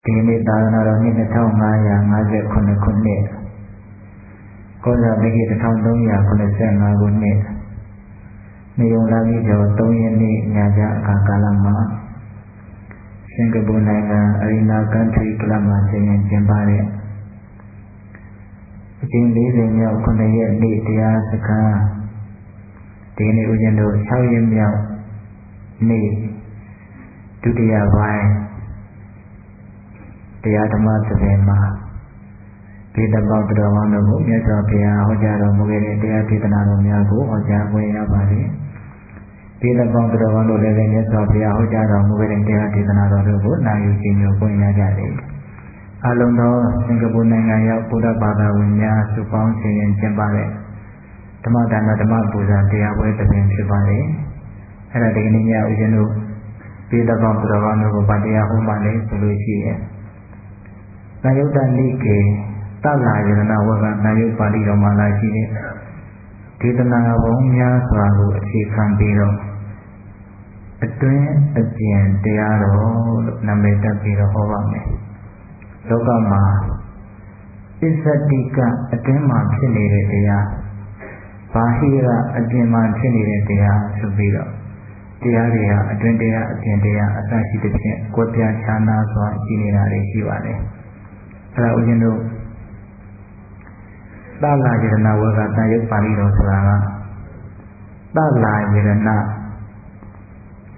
ဒီနေ့သာသနာတော်နှစ်2559ခုနှစ်ကောဇာတိကိ1385ခုနှစ်နေုံလာပြီးကျော်3ရက်နေ့ညကြအခါကာလမှာစင်ကာပူနိုင်ငံအရီနာကန်ထရီကလပ်မှာကျင်းပတဲ့အကျဉ်း40မြောက်9ရက်နေ့တရားစခန်းဒီနေ့ဦးဇင်းတို့6ရက်မြောက်နေ့ဒုတိယပိုင်းတရားဓမ္မသဘင်မှာဒီတပေါင်းတော်ကောင်းတို့ကိုမြတ်စွာဘုရားဟောကြားတော်မူခဲ့တဲ့တရားဒေသနာတော်များကိုဟောကြားခွင့်ရပါတယ်ဒီတပေါင်းတော်ကောင်းတို့လည်းမြတ်စွာဘုရားဟောကြားတော်မူခဲ့တဲ့တရားဒေသနာတော်တို့ကိုနာယူခြင်းမျိုးခွင့်ရကြတယ်အလုံးသောစင်ကာပူနိုင်ငံရောက်ဘုရားဘာသာဝင်များစုပေါင်းခြင်းကျင်းပတဲ့ဓမ္မဒါနဓမ္မပူဇာတရားပွဲတစ်ပင်ဖြစ်ပါတယ်အဲ့ဒါဒီနေ့ညဦးဇင်းတို့ဒီတပေါင်းတော်ကောင်းတို့ကိုဗတရားဟောမှလည်းဆိုလို့ရှိရဲ့နာယုတ္တနိကေသလယရဏဝကနာယုပါဠိတော်မှာလာရှိတဲ့ဒေသနာပုံများစွာကိုအခြေခံပြီးတော့အတွင်းအကျဉ်တရားတော်လို့နာမည်တပ်ပြီးတော့ဟောပါမယ်လောကမှာပစ္စတိကအတွင်းမှာဖြစ်နေတဲ့တရားဘာဟိရအပြင်မှာဖြစ်နေတဲ့တရားဆိုပြီးတော့တရားတွေဟာအတွင်းတရားအပြင်တရားအစရှိတဲ့ဖြင့်ကိုယ်ပြခြားနာစွာရှိနေတာတွေရှိပါတယ်အဲ့ဒါဦးဇင်းတို့သလယရဏဝကတန်ရုပ်ပါဠိတော်ဆိုတာကသလယရဏဆိုတာသ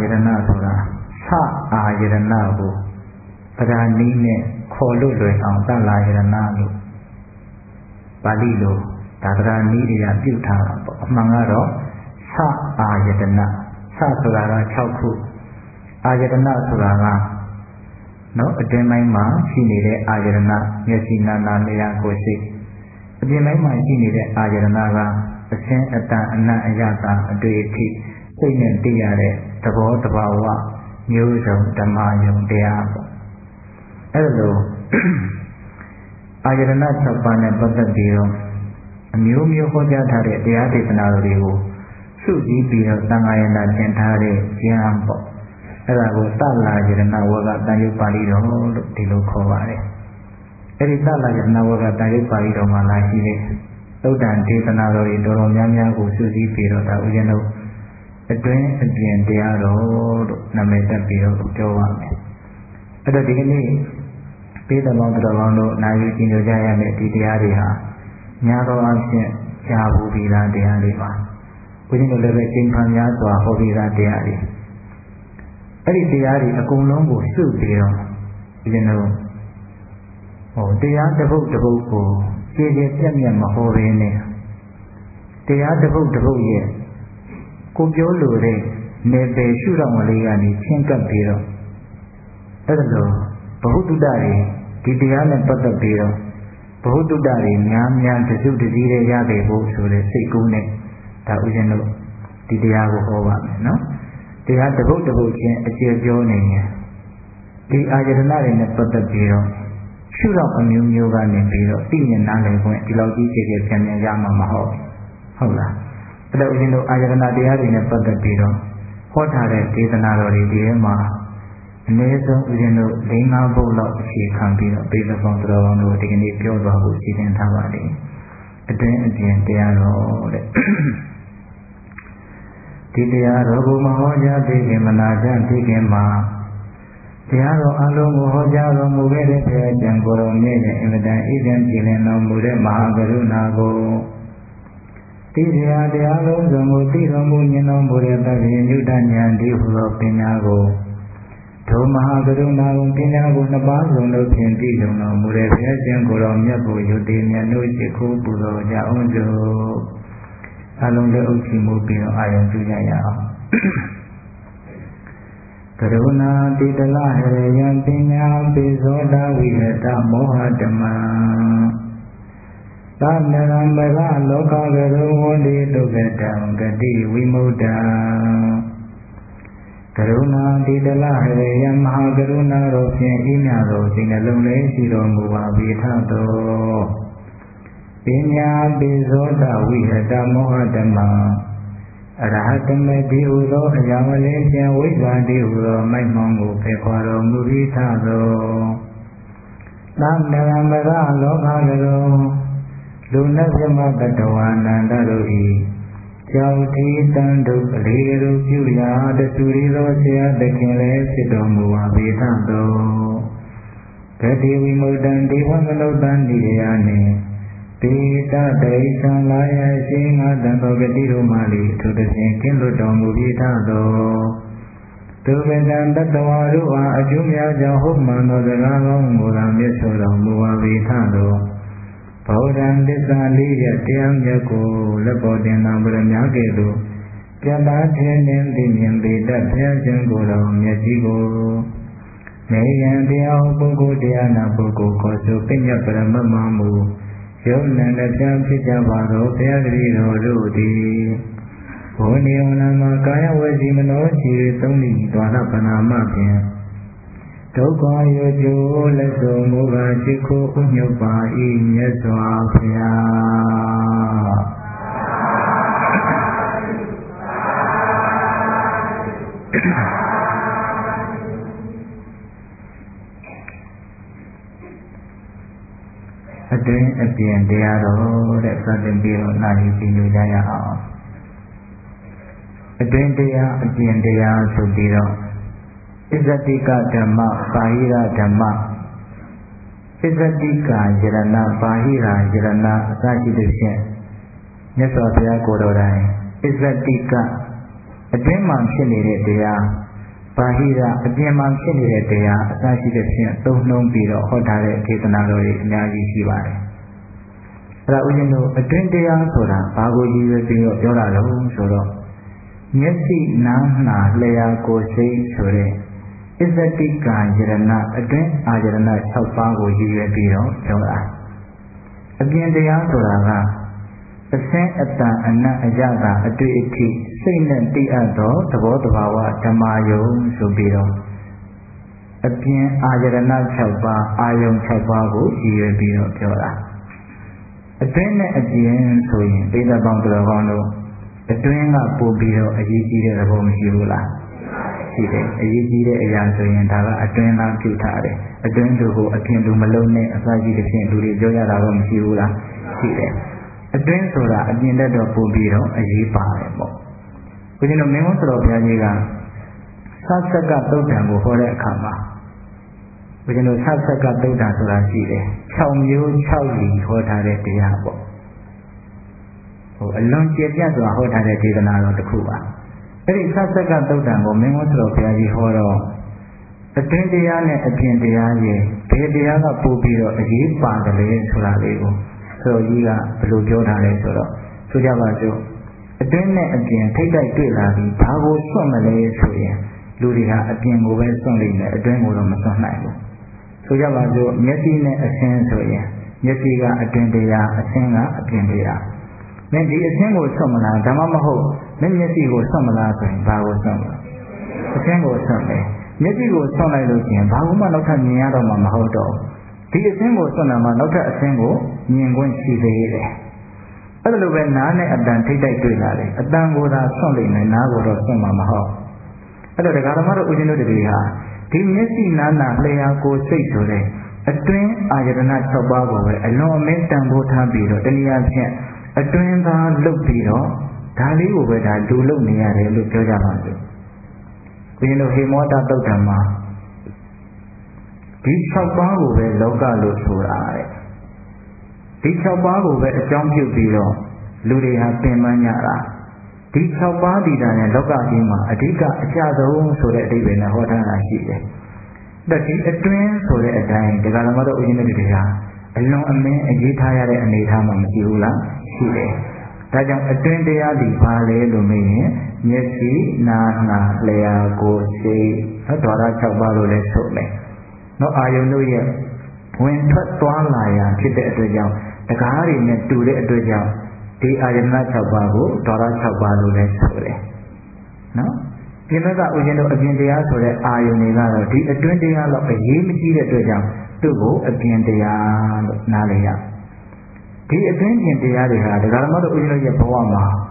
အာယရဏကိုပဓာနီးနဲ့ခေါ်လို့လွယ်အောင်သလယရဏလို့ပါဠိလိုဒါပဓာနီးတွေကပြုထားတာပေါ့အမှန်ကတော့သအာယတနာသဆိုတာက6ခုအာယတနာဆိုတာကနော်အတွင်းပိုင်းမှာရှိနေတဲ့အာယတနာမျက်စိနာနာလျှာကိုယ်စိတ်အပြင်ပိုင်းမှာရှိနေတဲ့အာယတနာကအစင်းအတန်အနတ်အယတာအတွေ့အထိစိတ်နဲ့သိရတဲ့သဘောတဘာဝမျိုးစုံဓမ္မယုံတရားပေါ့အဲ့လိုအာယတနာ6ပါးနဲ့ပတ်သက်ပြီးတော့အမျိုးမျိုးဟောကြားထားတဲ့တရားဒေသနာတွေကိုစုစည်းပြီးတော့သံဃာယနာသင်ထားတဲ့ဉာဏ်ပေါ့အဲ့ဒါကိုသလယရဏဝကတန်ရုပ်ပါဠိတော်လို့ဒီလိုခေါ်ပါတယ်အဲ့ဒီသလယရဏဝကတန်ရုပ်ပါဠိတော်မှာလာရှိတဲ့သုဒ္ဓံဒေသနာတော်တွေတော်တော်များများကိုစုစည်းပြီးတော့ဒါဦးဇင်းတို့အတွင်းအပြင်တရားတော်လို့နာမည်တပ်ပြီးတော့ပြောပါမယ်အဲ့တော့ဒီကနေ့ပေးတော်တော်ကောင်းတို့နာယူကျင့်ကြရမယ့်ဒီတရားတွေဟာများသောအားဖြင့်ကြားဘူးပြီးသားတရားတွေပါဦးဇင်းတို့လည်းပဲကျင့်ခံများစွာဟောပြီးသားတရားတွေအဲ့ဒီတရားတွေအကုန်လုံးကိုစုပြီးတော့ဦးဇင်းတို့တရားတစ်ပုဒ်တစ်ပုဒ်ကိုခြေခြေပြတ်ပြတ်မဟောဘဲနဲ့တရားတစ်ပုဒ်တစ်ပုဒ်ရဲ့ကိုပြောလိုတဲ့နေပယ်ရှုတော်မလေးကနေချင်းကပ်ပြီးတော့အဲ့ဒါလိုဘဟုတုတ္တတွေဒီတရားနဲ့ပတ်သက်ပြီးတော့ဘဟုတုတ္တတွေများများတစုတစည်းတည်းရခဲ့ဖို့ဆိုတဲ့စိတ်ကူးနဲ့ဒါဦးဇင်းတို့ဒီတရားကိုဟောပါမယ်နော်တရားတစ်ပုဒ်တစ်ပုဒ်ချင်းအကျေပြောနေရင်ဒီအာယတနာတွေနဲ့ပတ်သက်ပြီးတော့ရှုတော့အမျိုးမျိုးကနေပြီးတော့သိမြင်နားလည်ခွင့်ဒီလောက်ကြီးခြေခြေပြန်ပြန်ရမှာမဟုတ်လားအဲ့တော့ဦးဇင်းတို့အာယတနာတရားတွေနဲ့ပတ်သက်ပြီးတော့ဟောထားတဲ့ဒေသနာတော်တွေဒီထဲမှာအနည်းဆုံးဦးဇင်းတို့5-6ပုဒ်လောက်အခြေခံပြီးတော့ပေးတဲ့ပေါင်းတော်တို့ဒီကနေ့ပြောသွားဖို့စီစဉ်ထားပါတယ်အတွင်းအပြင်တရားတော်တဲ့ဒီတရားတော်ကိုမဟောကြားသေးခင်မနာကြသေးခင်မှာတရားတော်အလုံးကိုဟောကြားတော်မူခဲ့တဲ့ဘုရားကျမ်းကိုယ်တော်မြတ်ရဲ့အင်မတန်ဣဇံကြည်လင်တော်မူတဲ့မဟာကရုဏာကိုသိစရာတရားလုံးစုံကိုသိတော်မူမြင်တော်မူတဲ့သဗ္ဗညုတဉာဏ်ဒီဟူသောပညာကိုဒုမဟာကရုဏာကိုပညာကိုနှစ်ပါးစုံတို့ဖြင့်သိလုံတော်မူတဲ့ဘုရားကျမ်းကိုယ်တော်မြတ်ကိုယုတ်တိမြတ်တို့ရှိခိုးပူဇော်ကြအောင်စို့အလုံးလည်းအုပ်ချမှုပြီးတော့အာရုံပြုကြရအောင်ကရုဏာတိတလဟရယံပညာပိဇောတဝိဟတမောဟဓမ္မသနရံမရလောကကရုဝန္တိဒုက္ခတံဂတိဝိမု ddha ကရုဏာတိတလဟရယံမဟာကရုဏာတော်ဖြင့်ဤမြတ်သောစိတ်နှလုံးလေးရှိတော်မူပါ၏ထသောပညာပိဇောတဝိဟတမောဟဓမ္မအရဟတမေတိဟုသောအရာမလင်းခြင်းဝိဇ္ဇာတိဟုသောမိုက်မောင်းကိုဖေခွာတော်မူပြီးထသောသံဃာမရလောကကရောလူနတ်မြမတတဝါနန္ဒတို့၏ကြောင့်ဒီတန်တို့အလေးတို့ပြုရာတဆူရီသောဆရာသခင်လည်းဖြစ်တော်မူပါပေထသောဂတိဝိမု တံဒေဝမနုဿံနိယနှင့်တေတတိသံလာယရှိငါတံသောဂတိတို့မှလေအထူးသဖြင့်ကင်းလွတ်တော်မူပြီးထသောသူဝေဒံတတဝါတို့အားအကျိုးများကြောင့်ဟုတ်မှန်သောစကားကောင်းကိုသာမြတ်စွာတော်မူပါပြီးထသောဗုဒ္ဓံသစ္စာလေးရတရားမြတ်ကိုလက်ပေါ်တင်တော်မူမြတ်ကဲ့သို့ပြတ်သားထင်းထင်းသိမြင်ပေတတ်ဘုရားရှင်ကိုယ်တော်မြတ်ကြီးကိုနေယံတရားပုဂ္ဂိုလ်တရားနာပုဂ္ဂိုလ်ကိုဆိုပညာပရမမမူယုံနံတပြဖြစ်ကြပါသောဘုရားတပည့်တော်တို့သည်ဘုန်းနေဝနာမှာကာယဝစီမနောရှိသုံးလိသွာရပနာမဖြင့်ဒုက္ခရောကျိုးလက်ဆုံးမူပါရှိခိုးဥညုပ်ပါ၏မြတ်စွာဘုရားအတွင်းအပြင်တရားတော်တဲ့စတင်ပြီးတော့နာယူပြီးလို့ကြရအောင်အတွင်းတရားအပြင်တရားဆိုပြီးတော့ဣဇတိကဓမ္မပါဟိရဓမ္မဣဇတိကယရဏပါဟိရယရဏအစရှိသဖြင့်မြတ်စွာဘုရားကိုယ်တော်တိုင်ဣဇတိကအတွင်းမှာဖြစ်နေတဲ့တရားပါဟိရအပြင်မှာဖြစ်နေတဲ့တရားအစရှိသဖြင့်သုံးနှုံးပြီးတော့ဟောထားတဲ့ဒေသနာတော်တွေအများကြီးရှိပါတယ်အဲ့ဒါဦးဇင်းတို့အတွင်းတရားဆိုတာဘာကိုရည်ရွယ်ပြီးတော့ပြောတာလဲဆိုတော့မျက်စိနားနှာလျှာကိုယ်စိတ်ဆိုတဲ့ဣဇတိကယရဏအတွင်းအာယရဏ6ပါးကိုရည်ရွယ်ပြီးတော့ပြောတာအပြင်တရားဆိုတာကအစင်းအတန်အနတ်အရသာအတွေ့အထိစိတ်နဲ့သိအပ်သောသဘောတဘာဝဓမ္မယုံဆိုပြီးတော့အပြင်အာယရဏ6ပါးအာယုံ6ပါးကိုရည်ရွယ်ပြီးတော့ပြောတာအတွင်းနဲ့အပြင်ဆိုရင်ဒိဋ္ဌပေါင်းတော်ကောင်းတို့အတွင်းကပို့ပြီးတော့အရေးကြီးတဲ့သဘောမရှိဘူးလားရှိတယ်အရေးကြီးတဲ့အရာဆိုရင်ဒါကအတွင်းသားပြုထားတယ်အတွင်းတို့ကိုအပြင်တို့မလုံးနဲ့အစရှိတဲ့ဖြင့်လူတွေပြောရတာတော့မရှိဘူးလားရှိတယ်အတွင်းဆိုတာအပြင်တက်တော့ပို့ပြီးတော့အရေးပါတယ်ပေါ့ဘုရားတို့မင်းဝဆတော်ဘုရားကြီးကသတ်ဆက်ကသုတ်တံကိုဟောတဲ့အခါမှာဘုရားတို့သတ်ဆက်ကသုတ်တံဆိုတာရှိတယ်6မျိုး6လီဟောထားတဲ့တရားပေါ့အလွန်ကျေပြတ်စွာဟောထားတဲ့ဒေသနာတော်တစ်ခုပါအဲ့ဒီသတ်ဆက်ကသုတ်တံကိုမင်းဝဆတော်ဘုရားကြီးဟောတော့အတွင်းတရားနဲ့အပြင်တရားရဲ့ဘယ်တရားကပို့ပြီးတော့အရေးပါတယ်လဲဆိုတာလေးကိုဆိုကြီးကဘယ်လိုပြောထားလဲဆိုတော့ဆိုကြပါစို့အတွင်းနဲ့အပြင်ထိတ်တိုက်တွေ့လာပြီးဘာကိုစွန့်မလဲဆိုရင်လူတွေဟာအပြင်ကိုပဲစွန့်လိမ့်မယ်အတွင်းကိုတော့မစွန့်နိုင်ဘူးဆိုကြပါစို့မျက်စိနဲ့အဆင်းဆိုရင်မျက်စိကအတွင်းတရားအဆင်းကအပြင်တရားမင်းဒီအဆင်းကိုစွန့်မလားဒါမှမဟုတ်မင်းမျက်စိကိုစွန့်မလားဆိုရင်ဘာကိုစွန့်မလဲအဆင်းကိုစွန့်မယ်မျက်စိကိုစွန့်လိုက်လို့ရှိရင်ဘာမှနောက်ထပ်မြင်ရတော့မှမဟုတ်တော့ဒီအဆင်းကိုစွန့်လာမှနောက်ထပ်အဆင်းကိုမြင်ခွင့်ရှိသေးတယ်အဲ့လိုပဲနားနဲ့အတန်ထိတ်တိုက်တွေ့လာတယ်အတန်ကိုသာစွန့်လိမ့်မယ်နားကိုတော့စွန့်မှာမဟုတ်အဲ့တော့ဒကာဓမ္မတို့ဦးဇင်းတို့တွေဟာဒီမျက်စိနားနာလျှာကိုစိတ်ဆိုတဲ့အတွင်းအာယတနာ6ပါးကိုပဲအလွန်အမင်းတန်ဖိုးထားပြီးတော့တနည်းအားဖြင့်အတွင်းသားလုပ်ပြီးတော့ဒါလေးကိုပဲဒါလူလုပ်နေရတယ်လို့ပြောကြပါစို့ဦးဇင်းတို့ဟေမောတသုတ်တံမှာဒီ6ပါးကိုပဲလောကလို့ဆိုတာတဲ့ဒီ6ပါးကိုပဲအကြောင်းပြုပြီးတော့လူတွေဟာပင်ပန်းကြတာဒီ6ပါးဒီတာနဲ့လောကကြီးမှာအဓိကအကျဆုံးဆိုတဲ့အဓိပ္ပာယ်နဲ့ဟောထားတာရှိတယ်။ဒါဒီအတွင်းဆိုတဲ့အတိုင်းဒကာဓမ္မတို့ဦးဇင်းတို့တွေဟာအလွန်အမင်းအရေးထားရတဲ့အနေအထားမှမရှိဘူးလားရှိတယ်။ဒါကြောင့်အတွင်းတရားဒီဘာလဲလို့မေးရင်မျက်စိနားနှာလျှာကိုယ်စိတ်ဓာတ်6ပါးလို့လည်းဆိုမယ်။နောက်အာယုန်တို့ရဲ့ဝင်ထွက်သွားလာရာဖြစ်တဲ့အတွက်ကြောင့်တကားတွေနဲ့တူတဲ့အတွက်ကြောင့်ဒီအာယတနာ6ပါးကိုဒေါရ6ပါးလို့လည်းဆိုတယ်နော်ပြင်ဘက်ကဦးဇင်းတို့အပြင်တရားဆိုတဲ့အာယုန်တွေကတော့ဒီအတွင်းတရားတော့အရေးမကြီးတဲ့အတွက်ကြောင့်သူ့ကိုအပြင်တရားလို့နားလည်ရဒီအတွင်းပြင်တရားတွေဟာဒကာဓမ္မတို့ဦးဇင်းတို့ရဲ့ဘဝမှာ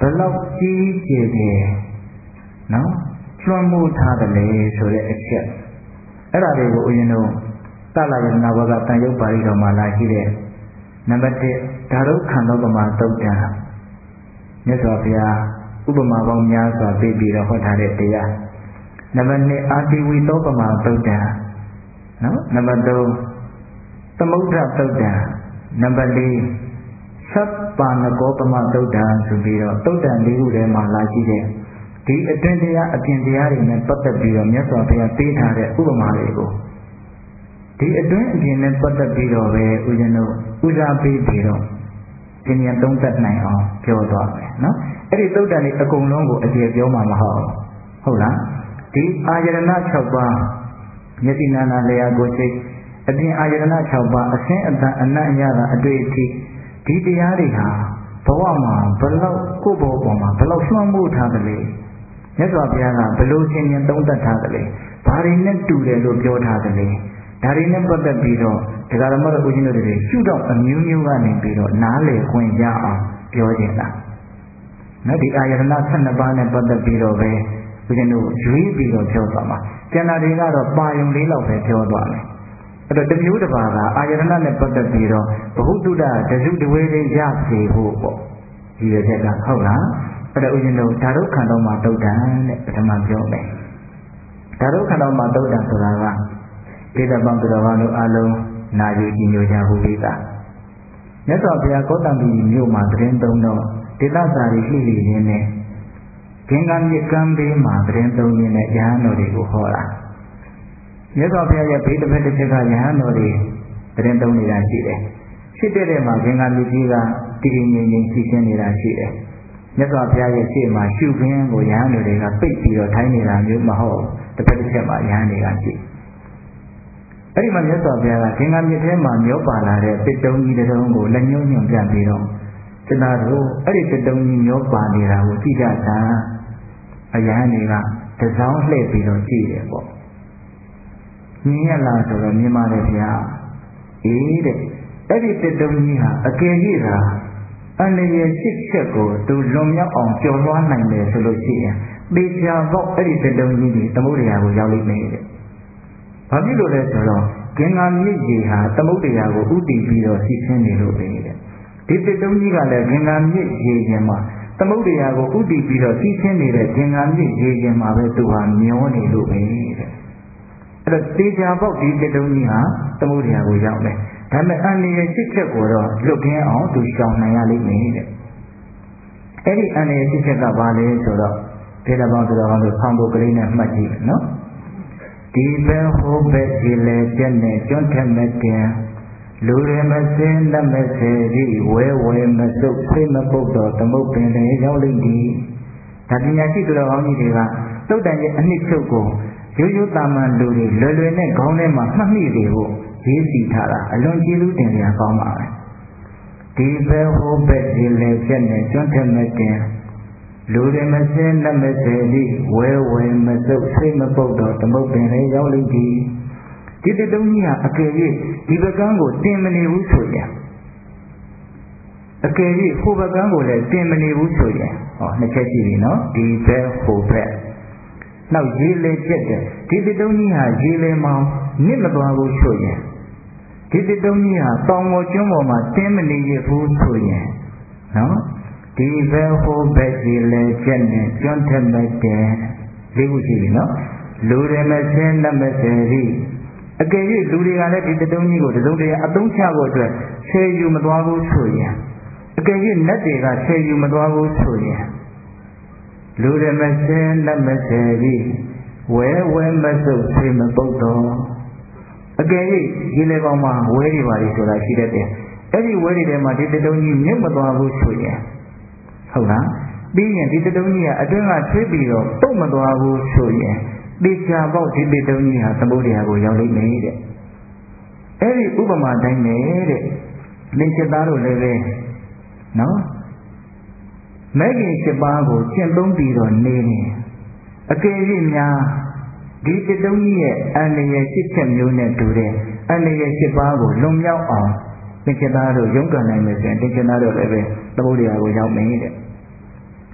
ဘလောက်ကြီးကျယ်တယ်နော်လွှမ်းမိုးထားတယ်လေဆိုတဲ့အချက်အဲ့ဒါတွေကိုဦးဇင်းတို့သလယနာဘကတန်ရုပ်ပါဠိတော်မှာလာရှိတဲ့နံပါတ်1ဓာတုခန္ဓာပမာသုတ်တံမြတ်စွာဘုရားဥပမာပေါင်းများစွာပေးပြီးတော့ဟောထားတဲ့တရားနံပါတ်2အာတိဝိသောပမာသုတ်တံနော်နံပါတ်3သမုဒ္ဒသုတ်တံနံပါတ်4သဗ္ဗနကောပမာသုတ်တံဆိုပြီးတော့သုတ်တံ၄ခုထဲမှာလာရှိတဲ့ဒီအတွင်းတရားအပြင်တရားတွေနဲ့ပတ်သက်ပြီးတော့မြတ်စွာဘုရားပေးထားတဲ့ဥပမာတွေကိုဒီအတွင်းအပြင်နဲ့ပတ်သက်ပြီးတော့ပဲဦးဇင်းတို့ဦးစားပေးပြီးတော့သင်ညာသုံးသပ်နိုင်အောင်ပြောသွားမယ်နော်အဲ့ဒီသုတ်တံတွေအကုန်လုံးကိုအကျေပြောမှာမဟုတ်လားဒီအာယတနာ6ပါးမျက်စိနာနာလျာကိုယ်စိတ်အပြင်အာယတနာ6ပါးအစင်းအတန်အနတ်အရသာအတွေ့အထိဒီတရားတွေဟာဘဝမှာဘလောက်ကိုယ့်ဘဝပေါ်မှာဘလောက်လွှမ်းမိုးထားတယ်လေမြတ်စွာဘုရားကဘလို့သင်ညာသုံးသပ်ထားတယ်လေဘာတွေနဲ့တူတယ်လို့ပြောထားတယ်လေဒါတွေနဲ့ပတ်သက်ပြီးတော့ဒကာဓမ္မတို့ဦးဇင်းတို့တွေရှုတော့အမျိုးမျိုးကနေပြီးတော့နားလည်ခွင့်ရအောင်ပြောခြင်းလားနော်ဒီအာယတနာ12ပါးနဲ့ပတ်သက်ပြီးတော့ပဲဦးဇင်းတို့ရွေးပြီးတော့ပြောသွားမှာကျန်တာတွေကတော့ပါယုံလေးလောက်ပဲပြောသွားမယ်အဲ့တော့တမျိုးတစ်ပါးကအာယတနာနဲ့ပတ်သက်ပြီးတော့ဘဟုတုတတစုတဝေလေးရစေဖို့ပေါ့ဒီရတဲ့ကဟုတ်လားအဲ့တော့ဦးဇင်းတို့ဓာတုခန္ဓာမှာတုတ်တန်တဲ့ပထမပြောမယ်ဓာတုခန္ဓာမှာတုတ်တန်ဆိုတာကဒေသပေါင်းတော်ဘာလို့အလုံးနာယူကြည်ညိုကြဟုပြီးသားမြတ်စွာဘုရားကောတံပီမြို့မှာသတင်းသုံးတော့ဒေသစာရီလှိလိရင်းနဲ့ဂင်္ဂမြစ်ကမ်းဘေးမှာသတင်းသုံးရင်းနဲ့ယဟန်တော်တွေကိုဟောတာမြတ်စွာဘုရားရဲ့ဘေးတစ်ဖက်တစ်ချက်ကယဟန်တော်တွေသတင်းသုံးနေတာရှိတယ်ရှိတဲ့မှာဂင်္ဂမြစ်ကြီးကတည်ငြိမ်ငြိမ်ရှိရှင်းနေတာရှိတယ်မြတ်စွာဘုရားရဲ့ရှေ့မှာရှုခင်းကိုယဟန်တော်တွေကပိတ်ပြီးတော့ထိုင်းနေတာမျိုးမဟုတ်တစ်ဖက်တစ်ချက်မှာယဟန်တွေကရှိအဲ့ဒီမှာမြတ်စွာဘုရားကဂင်္ဂမြစ်ထဲမှာမျောပါလာတဲ့တစ်တုံးကြီးတစ်တုံးကိုလက်ညှိုးညွှန်ပြပြီးတော့ကျွန်တော်တို့အဲ့ဒီတစ်တုံးကြီးမျောပါနေတာကိုကြည့်ကြတာအယဟန်တွေကတစောင်းလှည့်ပြီးတော့ကြည့်တယ်ပေါ့မြင်ရလားဆိုတော့မြင်ပါတယ်ဗျာအေးတဲ့အဲ့ဒီတစ်တုံးကြီးဟာအကယ်၍သာအန္တရာယ်ရှစ်ချက်ကိုသူလွန်မြောက်အောင်ကျော်လွှားနိုင်တယ်ဆိုလို့ရှိရင်ပေချာပေါက်အဲ့ဒီတစ်တုံးကြီးဒီသမုဒ္ဒရာကိုရောက်လိမ့်မယ်တဲ့ဘာဖြစ်လို့လဲဆိုတော့ဂင်္ဂမြစ်ကြီးဟာသမုဒ္ဒရာကိုဥတည်ပြီးတော့စီးဆင်းနေလို့ပဲတဲ့ဒီတစ်တုံးကြီးကလည်းဂင်္ဂမြစ်ရေရင်မှာသမုဒ္ဒရာကိုဥတည်ပြီးတော့စီးဆင်းနေတဲ့ဂင်္ဂမြစ်ရေရင်မှာပဲသူဟာမျောနေလို့ပဲတဲ့အဲ့တော့တေချာပေါက်ဒီတစ်တုံးကြီးဟာသမုဒ္ဒရာကိုရောက်တယ်ဒါပေမဲ့အန္တရာယ်ရှစ်ချက်ကိုတော့လွတ်ကင်းအောင်သူရှောင်နိုင်ရလိမ့်မယ်တဲ့အဲ့ဒီအန္တရာယ်ရှစ်ချက်ကဘာလဲဆိုတော့ဒေသပေါင်းတော်လို့ဖောင်းဖို့ကလေးနဲ့မှတ်ကြည့်နော်ဒီဘဲဟိုဘဲဒီလေတဲ့နဲ့ကျွန်းထက်မဲ့တင်လူရမစင်းလက်မစဲဒီဝဲဝဲမစုပ်ဖိမပုတ်တော်သမုတ်ပင်လေရောက်လိမ့်ဒီဒါပညာရှိသူတော်ကောင်းကြီးတွေကတုတ်တန်ရဲ့အနှစ်ချုပ်ကိုရိုးရိုးတာမန်လူတွေလွယ်လွယ်နဲ့ခေါင်းထဲမှာမှတ်မိတယ်ဖို့ရေးစီထားတာအလွန်ကျေးဇူးတင်စရာကောင်းပါပဲဒီဘဲဟိုဘဲဒီလေတဲ့နဲ့ကျွန်းထက်မဲ့တင်လူတွေမစင်းလက်မစဲဒီဝဲဝဲမစုပ်ဖိမပုတ်တော်သမုတ်ပင်လေရောက်လိမ့်ဒီဒီတုံးကြီးဟာအကယ်၍ဒီပကန်းကိုတင်မနေဘူးဆိုရင်အကယ်၍ဟိုပကန်းကိုလည်းတင်မနေဘူးဆိုရင်ဟောနှစ်ချက်ရှိပြီနော်ဒီဘက်ဟိုဘက်နောက်ရေလေပြက်တယ်ဒီတုံးကြီးဟာရေလေမောင်နစ်မသွားဘူးဆိုရင်ဒီတုံးကြီးဟာတောင်ပေါ်ကျွန်းပေါ်မှာတင်းမနေရဘူးဆိုရင်နော်ဒီဘက်ဟိုဘက်ရေလေပြက်နဲ့ကျွန်းထက်မဲ့တယ်လေးခုရှိပြီနော်လူတွေမစင်းလက်မစဲဒီအကယ်၍လူတွေကလည်းဒီတုံးကြီးကိုတစုံတရာအသုံးချဖို့အတွက်ဆယ်ယူမသွားဘူးဆိုရင်အကယ်၍နတ်တွေကဆယ်ယူမသွားဘူးဆိုရင်လူတွေမစင်းလက်မစဲပြီးဝဲဝဲမစုပ်ဖေးမပုတ်တော့အကယ်၍ဒီလေကောင်မှာဝဲတွေပါလေဆိုတာရှိတတ်တယ်အဲ့ဒီဝဲတွေထဲမှာဒီတုံးကြီးမြုပ်မသွားဘူးဆိုရင်ဟုတ်လားပြီးရင်ဒီတုံးကြီးကအတွင်းကဆွေးပြီးတော့ပုတ်မသွားဘူးဆိုရင်တေချာပေါက်ဒီတုံးကြီးဟာသမုဒ္ဒရာကိုရောက်လိမ့်မယ်တဲ့အဲ့ဒီဥပမာတိုင်းနဲ့တဲ့လင်္ချသားတို့လည်းပဲနော်မဲ့ခင်7ပါးကိုကျင့်သုံးပြီးတော့နေနေအကယ်၍များဒီတုံးကြီးရဲ့အန္တရာယ်7ချက်မျိုးနဲ့တူတဲ့အန္တရာယ်7ပါးကိုလွန်မြောက်အောင်လင်္ချသားတို့ရုန်းကန်နိုင်မယ်ဆိုရင်လင်္ချသားတို့လည်းပဲသမုဒ္ဒရာကိုရောက်မယ်တဲ့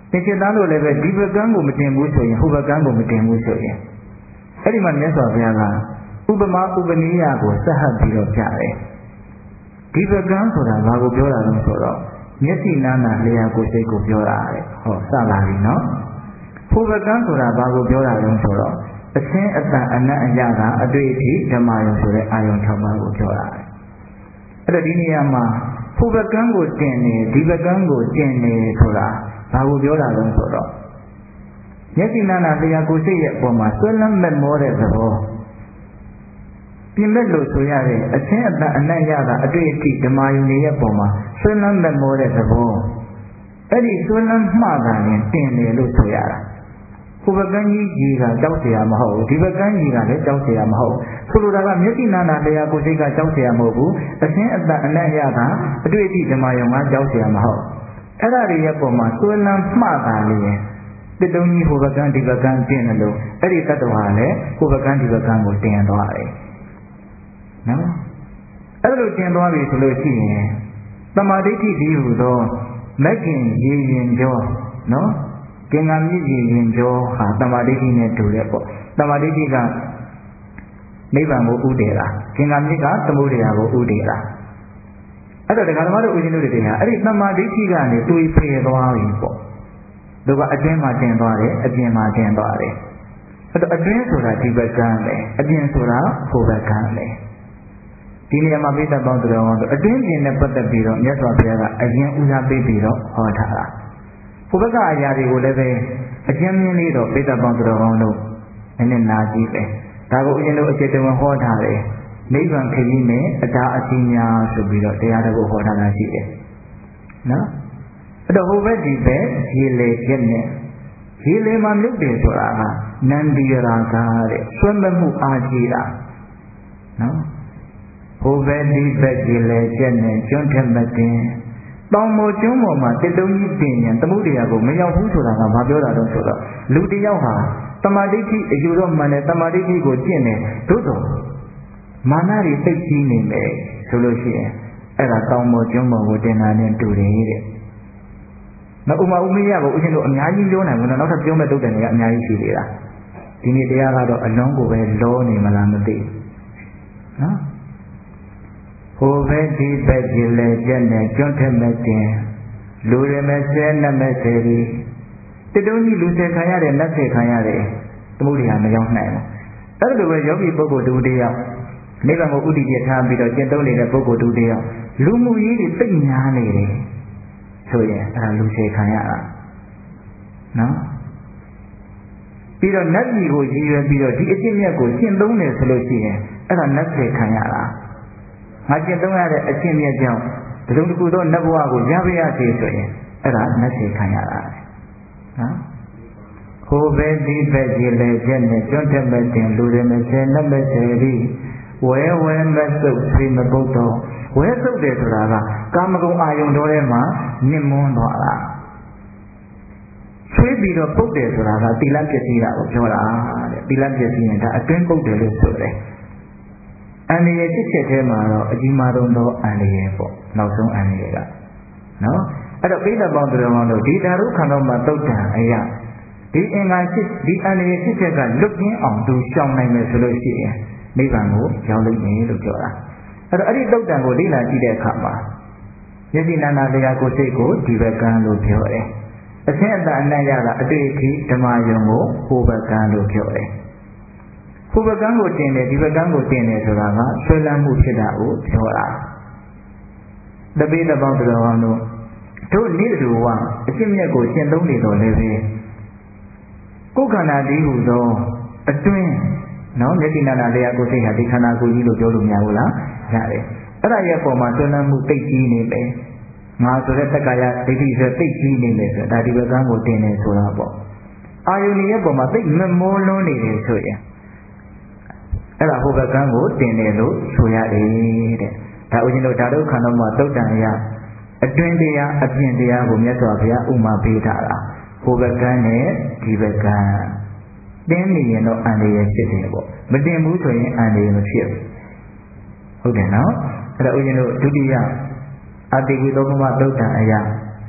သင်္ချစ်သားတို့လည်းပဲဒီဘကံကိုမတင်ဘူးဆိုရင်ဟိုဘကံကိုမတင်ဘူးဆိုရင်အဲ့ဒီမှာမြတ်စွာဘုရားကဥပမာဥပနိယကိုဆက်ဟပ်ပြီးတော့ပြတယ်ဒီဘကံဆိုတာဘာကိုပြောတာလဲဆိုတော့မျက်စိနားနာလျှာကိုယ်စိတ်ကိုပြောတာတဲ့ဟောစလာပြီနော်ဟိုဘကံဆိုတာဘာကိုပြောတာလဲဆိုတော့အသင်းအတန်အနတ်အရသာအတွေ့အထိဓမ္မယုံဆိုတဲ့အာယုံ6ပါးကိုပြောတာအဲ့တော့ဒီနေရာမှာဟိုဘကံကိုတင်နေဒီဘကံကိုတင်နေဆိုတာဘာကိုပြောတာလဲဆိုတော့မျက်စိနာနာလျှာကိုယ်စိတ်ရဲ့အပေါ်မှာဆွဲလန်းမဲ့မောတဲ့သဘောပြင်မဲ့လို့ဆိုရတဲ့အသင်းအတန်အနတ်ရသာအတွေ့အထိဓမ္မယုံရဲ့အပေါ်မှာဆွဲလန်းမဲ့မောတဲ့သဘောအဲ့ဒီဆွဲလန်းမှတာရင်တင်တယ်လို့ဆိုရတာဟိုဘကန်းကြီးကကြောက်เสียမဟုတ်ဘူးဒီဘကန်းကြီးကလည်းကြောက်เสียမဟုတ်ဆိုလိုတာကမျက်စိနာနာလျှာကိုယ်စိတ်ကကြောက်เสียမဟုတ်ဘူးအသင်းအတန်အနတ်ရသာအတွေ့အထိဓမ္မယုံကကြောက်เสียမဟုတ်အဲ့ဒါတွေရဲ့ပုံမှာဆွဲလန်းမှတာလေတစ်တုံးကြီးဟိုဘကန်းဒီဘကန်းတင်တယ်လို့အဲ့ဒီတတ္တဝါလည်းဟိုဘကန်းဒီဘကန်းကိုတင်သွားတယ်နော်အဲ့လိုတင်သွားပြီဆိုလို့ရှိရင်တမာဒိဋ္ဌိဒီဟူသောမဂ္ဂင်ရေရင်ကျော်နော်ကင်္ဂါမြစ်ရေရင်ကျော်ဟာတမာဒိဋ္ဌိနဲ့တူတဲ့ပေါ့တမာဒိဋ္ဌိကနိဗ္ဗာန်ကိုဥတည်တာကင်္ဂါမြစ်ကသမုဒယကိုဥတည်တာအဲ့တော့ဒကာဓမ္မတို့ဦးဇင်းတို့တွေဟာအဲ့ဒီတမာဒိဋ္ဌိကနေတွေးဖယ်သွားပြီပေါ့သူကအတွင်းမှာတင်သွားတယ်အပြင်မှာတင်သွားတယ်အဲ့တော့အတွင်းဆိုတာဒီဘက်ကန်းပဲအပြင်ဆိုတာဟိုဘက်ကန်းပဲဒီနေရာမှာပိဋကပေါင်းတော်တော်ဆိုအတွင်းပြင်နဲ့ပတ်သက်ပြီးတော့မြတ်စွာဘုရားကအရင်ဦးစားပေးပြီးတော့ဟောထားတာဟိုဘက်ကအရာတွေကိုလည်းပဲအကျဉ်းမြင့်လေးတော့ပိဋကပေါင်းတော်တော်တို့နည်းနည်းနာကြည့်ပဲဒါကိုဦးဇင်းတို့အကျဉ်းတော်ဟောထားတယ်နိဗ္ဗာန်ခရီးနဲ့အတားအစီညာဆိုပြီးတော့တရားတော်ကိုဟောထားတာရှိတယ်နော်အဲ့တော့ဟိုဘက်ဒီဘက်ရေလေချက်နဲ့ရေလေမှာမြုပ်တယ်ဆိုတာကနန္ဒီရာဂတဲ့ဆွဲမဲ့မှုအားကြီးတာနော်ဟိုဘက်ဒီဘက်ရေလေချက်နဲ့ကျွန်းထက်မတင်တောင်ပေါ်ကျွန်းပေါ်မှာတစ်တုံးကြီးတင်ရင်သမုဒ္ဒရာကိုမရောက်ဘူးဆိုတာကဘာပြောတာတော့ဆိုတော့လူတစ်ယောက်ဟာတမာဒိဋ္ဌိအယူတော့မှန်တယ်တမာဒိဋ္ဌိကိုကျင့်တယ်သို့တော့မာနတွေသိကြီးနေမယ်ဆိုလို့ရှိရင်အဲ့ဒါတောင်ပေါ်ကျွန်းပေါ်ကိုတင်တာနဲ့တူတယ်တဲ့နောက်ဥမာဥမယကိုဦးရှင်တို့အများကြီးပြောနိုင်ဘူးနောက်ထပ်ပြောမဲ့တုတ်တယ်တွေကအများကြီးရှိသေးတာဒီနေ့တရားကတော့အလုံးကိုပဲလောနေမလားမသိနော်ဟိုဘက်ဒီဘက်ကြီးလဲကျက်နဲ့ကျွန်းထက်မဲ့တင်လူရမဲ့ဆဲနဲ့မဲ့ဆဲဒီတတုံးကြီးလူဆဲခံရတယ်နတ်ဆဲခံရတယ်သမုဒ္ဒရာမရောက်နိုင်ဘူးအဲ့လိုပဲယောဂီပုဂ္ဂိုလ်တူတယောက်နိဗ္ဗာန်ကိုဥတည်ပြထားပြီးတော့ကျင့်သုံးနေတဲ့ပုဂ္ဂိုလ်တူတယောက်လူမှုရေးတွေသိများနေတယ်ဆိုရင်အဲ့ဒါလူဆဲခံရတာနော်ပြီးတော့နတ်ကြီးကိုရည်ရွယ်ပြီးတော့ဒီအကျင့်မြတ်ကိုကျင့်သုံးတယ်ဆိုလို့ရှိရင်အဲ့ဒါနတ်ဆဲခံရတာငါကျင့်သုံးရတဲ့အကျင့်မြတ်ကြောင့်ဒီလိုတစ်ခုသောနတ်ဘဝကိုရပါရစေဆိုရင်အဲ့ဒါနတ်ဆဲခံရတာနော်ဟိုဘက်ဒီဘက်ကြီးလေချက်နဲ့ကျွန်းတက်မဲ့တင်လူတွေနဲ့ဆယ်နတ်မဲ့ဆယ်ဒီဝဲဝဲမဲ့စုပ်ဆွေမပုတ်တော့ဝဲစုပ်တယ်ဆိုတာကကာမဂုဏ်အာယုန်တော်ထဲမှာနစ်မွန်းသွားတာဆွေးပြီးတော့ပုတ်တယ်ဆိုတာကသီလပျက်စီးတာကိုပြောတာတဲ့သီလပျက်စီးရင်ဒါအတွင်းပုတ်တယ်လို့ဆိုတယ်အန္တရာယ်ဖြစ်ချက်ထဲမှာတော့အကြီးမားဆုံးသောအန္တရာယ်ပေါ့နောက်ဆုံးအန္တရာယ်ကနော်အဲ့တော့ပိဋကပေါင်းတော်တော်တို့ဒီဓာရုခန္ဓာမှာတုတ်တန်အရာဒီအင်္ဂါဖြစ်ဒီအန္တရာယ်ဖြစ်ချက်ကလွတ်ကင်းအောင်သူရှောင်နိုင်မယ်ဆိုလို့ရှိရင်နိဗ္ဗာန်ကိုရောက်လိမ့်မယ်လို့ပြောတာအဲ့တော့အဲ့ဒီတုတ်တန်ကိုလေ့လာကြည့်တဲ့အခါမှာယတိနာနာတရားကိုစိတ်ကိုဒီဘက်ကံလို့ပြောတယ်အသင်းအတန်အနတ်ရတာအတွေ့အထိဓမ္မယုံကိုဟိုဘက်ကံလို့ပြောတယ်ဟိုဘက်ကံကိုတင်တယ်ဒီဘက်ကံကိုတင်တယ်ဆိုတာကဆွဲလန်းမှုဖြစ်တာကိုပြောတာတပိတပေါင်းတော်တော်တို့တို့နေ့တူဝအရှင်းမြတ်ကိုရှင်းသုံးနေတော်လည်းပဲကိုယ်ခန္ဓာတည်းဟူသောအတွင်းနော်မျက်စိနာနာလျှာကိုယ်စိတ်ဟာဒီခန္ဓာကိုယ်ကြီးလို့ပြောလို့မရဘူးလားရတယ်အဲ့ဒါရဲ့ပုံမှာဆွဲလန်းမှုတိတ်ကြီးနေတယ်ငါဆိုတဲ့တက္ကရာဒိဋ္ဌိဆိုတိတ်ကြီးနေတယ်ဆိုတာဒီဘက်ကံကိုတင်နေဆိုတာပေါ့အာယုန်ရဲ့ပုံမှာတိတ်မမိုးလွန်းနေတယ်ဆိုရင်အဲ့ဒါဟိုဘက်ကံကိုတင်တယ်လို့ဆိုရတယ်တဲ့ဒါဦးဇင်းတို့ဓာတုခန္ဓာမှာသုတ်တန်ရအတွင်းတရားအပြင်တရားကိုမြတ်စွာဘုရားဥမာပေးထားတာဟိုဘက်ကံနဲ့ဒီဘက်ကံတင်းနေရင်တော့အန္တရာယ်ဖြစ်တယ်ပေါ့မတင်ဘူးဆိုရင်အန္တရာယ်မဖြစ်ဘူးဟုတ်တယ်နော်အဲ့ဒါဦးဇင်းတို့ဒုတိယအတ္တိဝိသောကမသုတ်တန်အရာ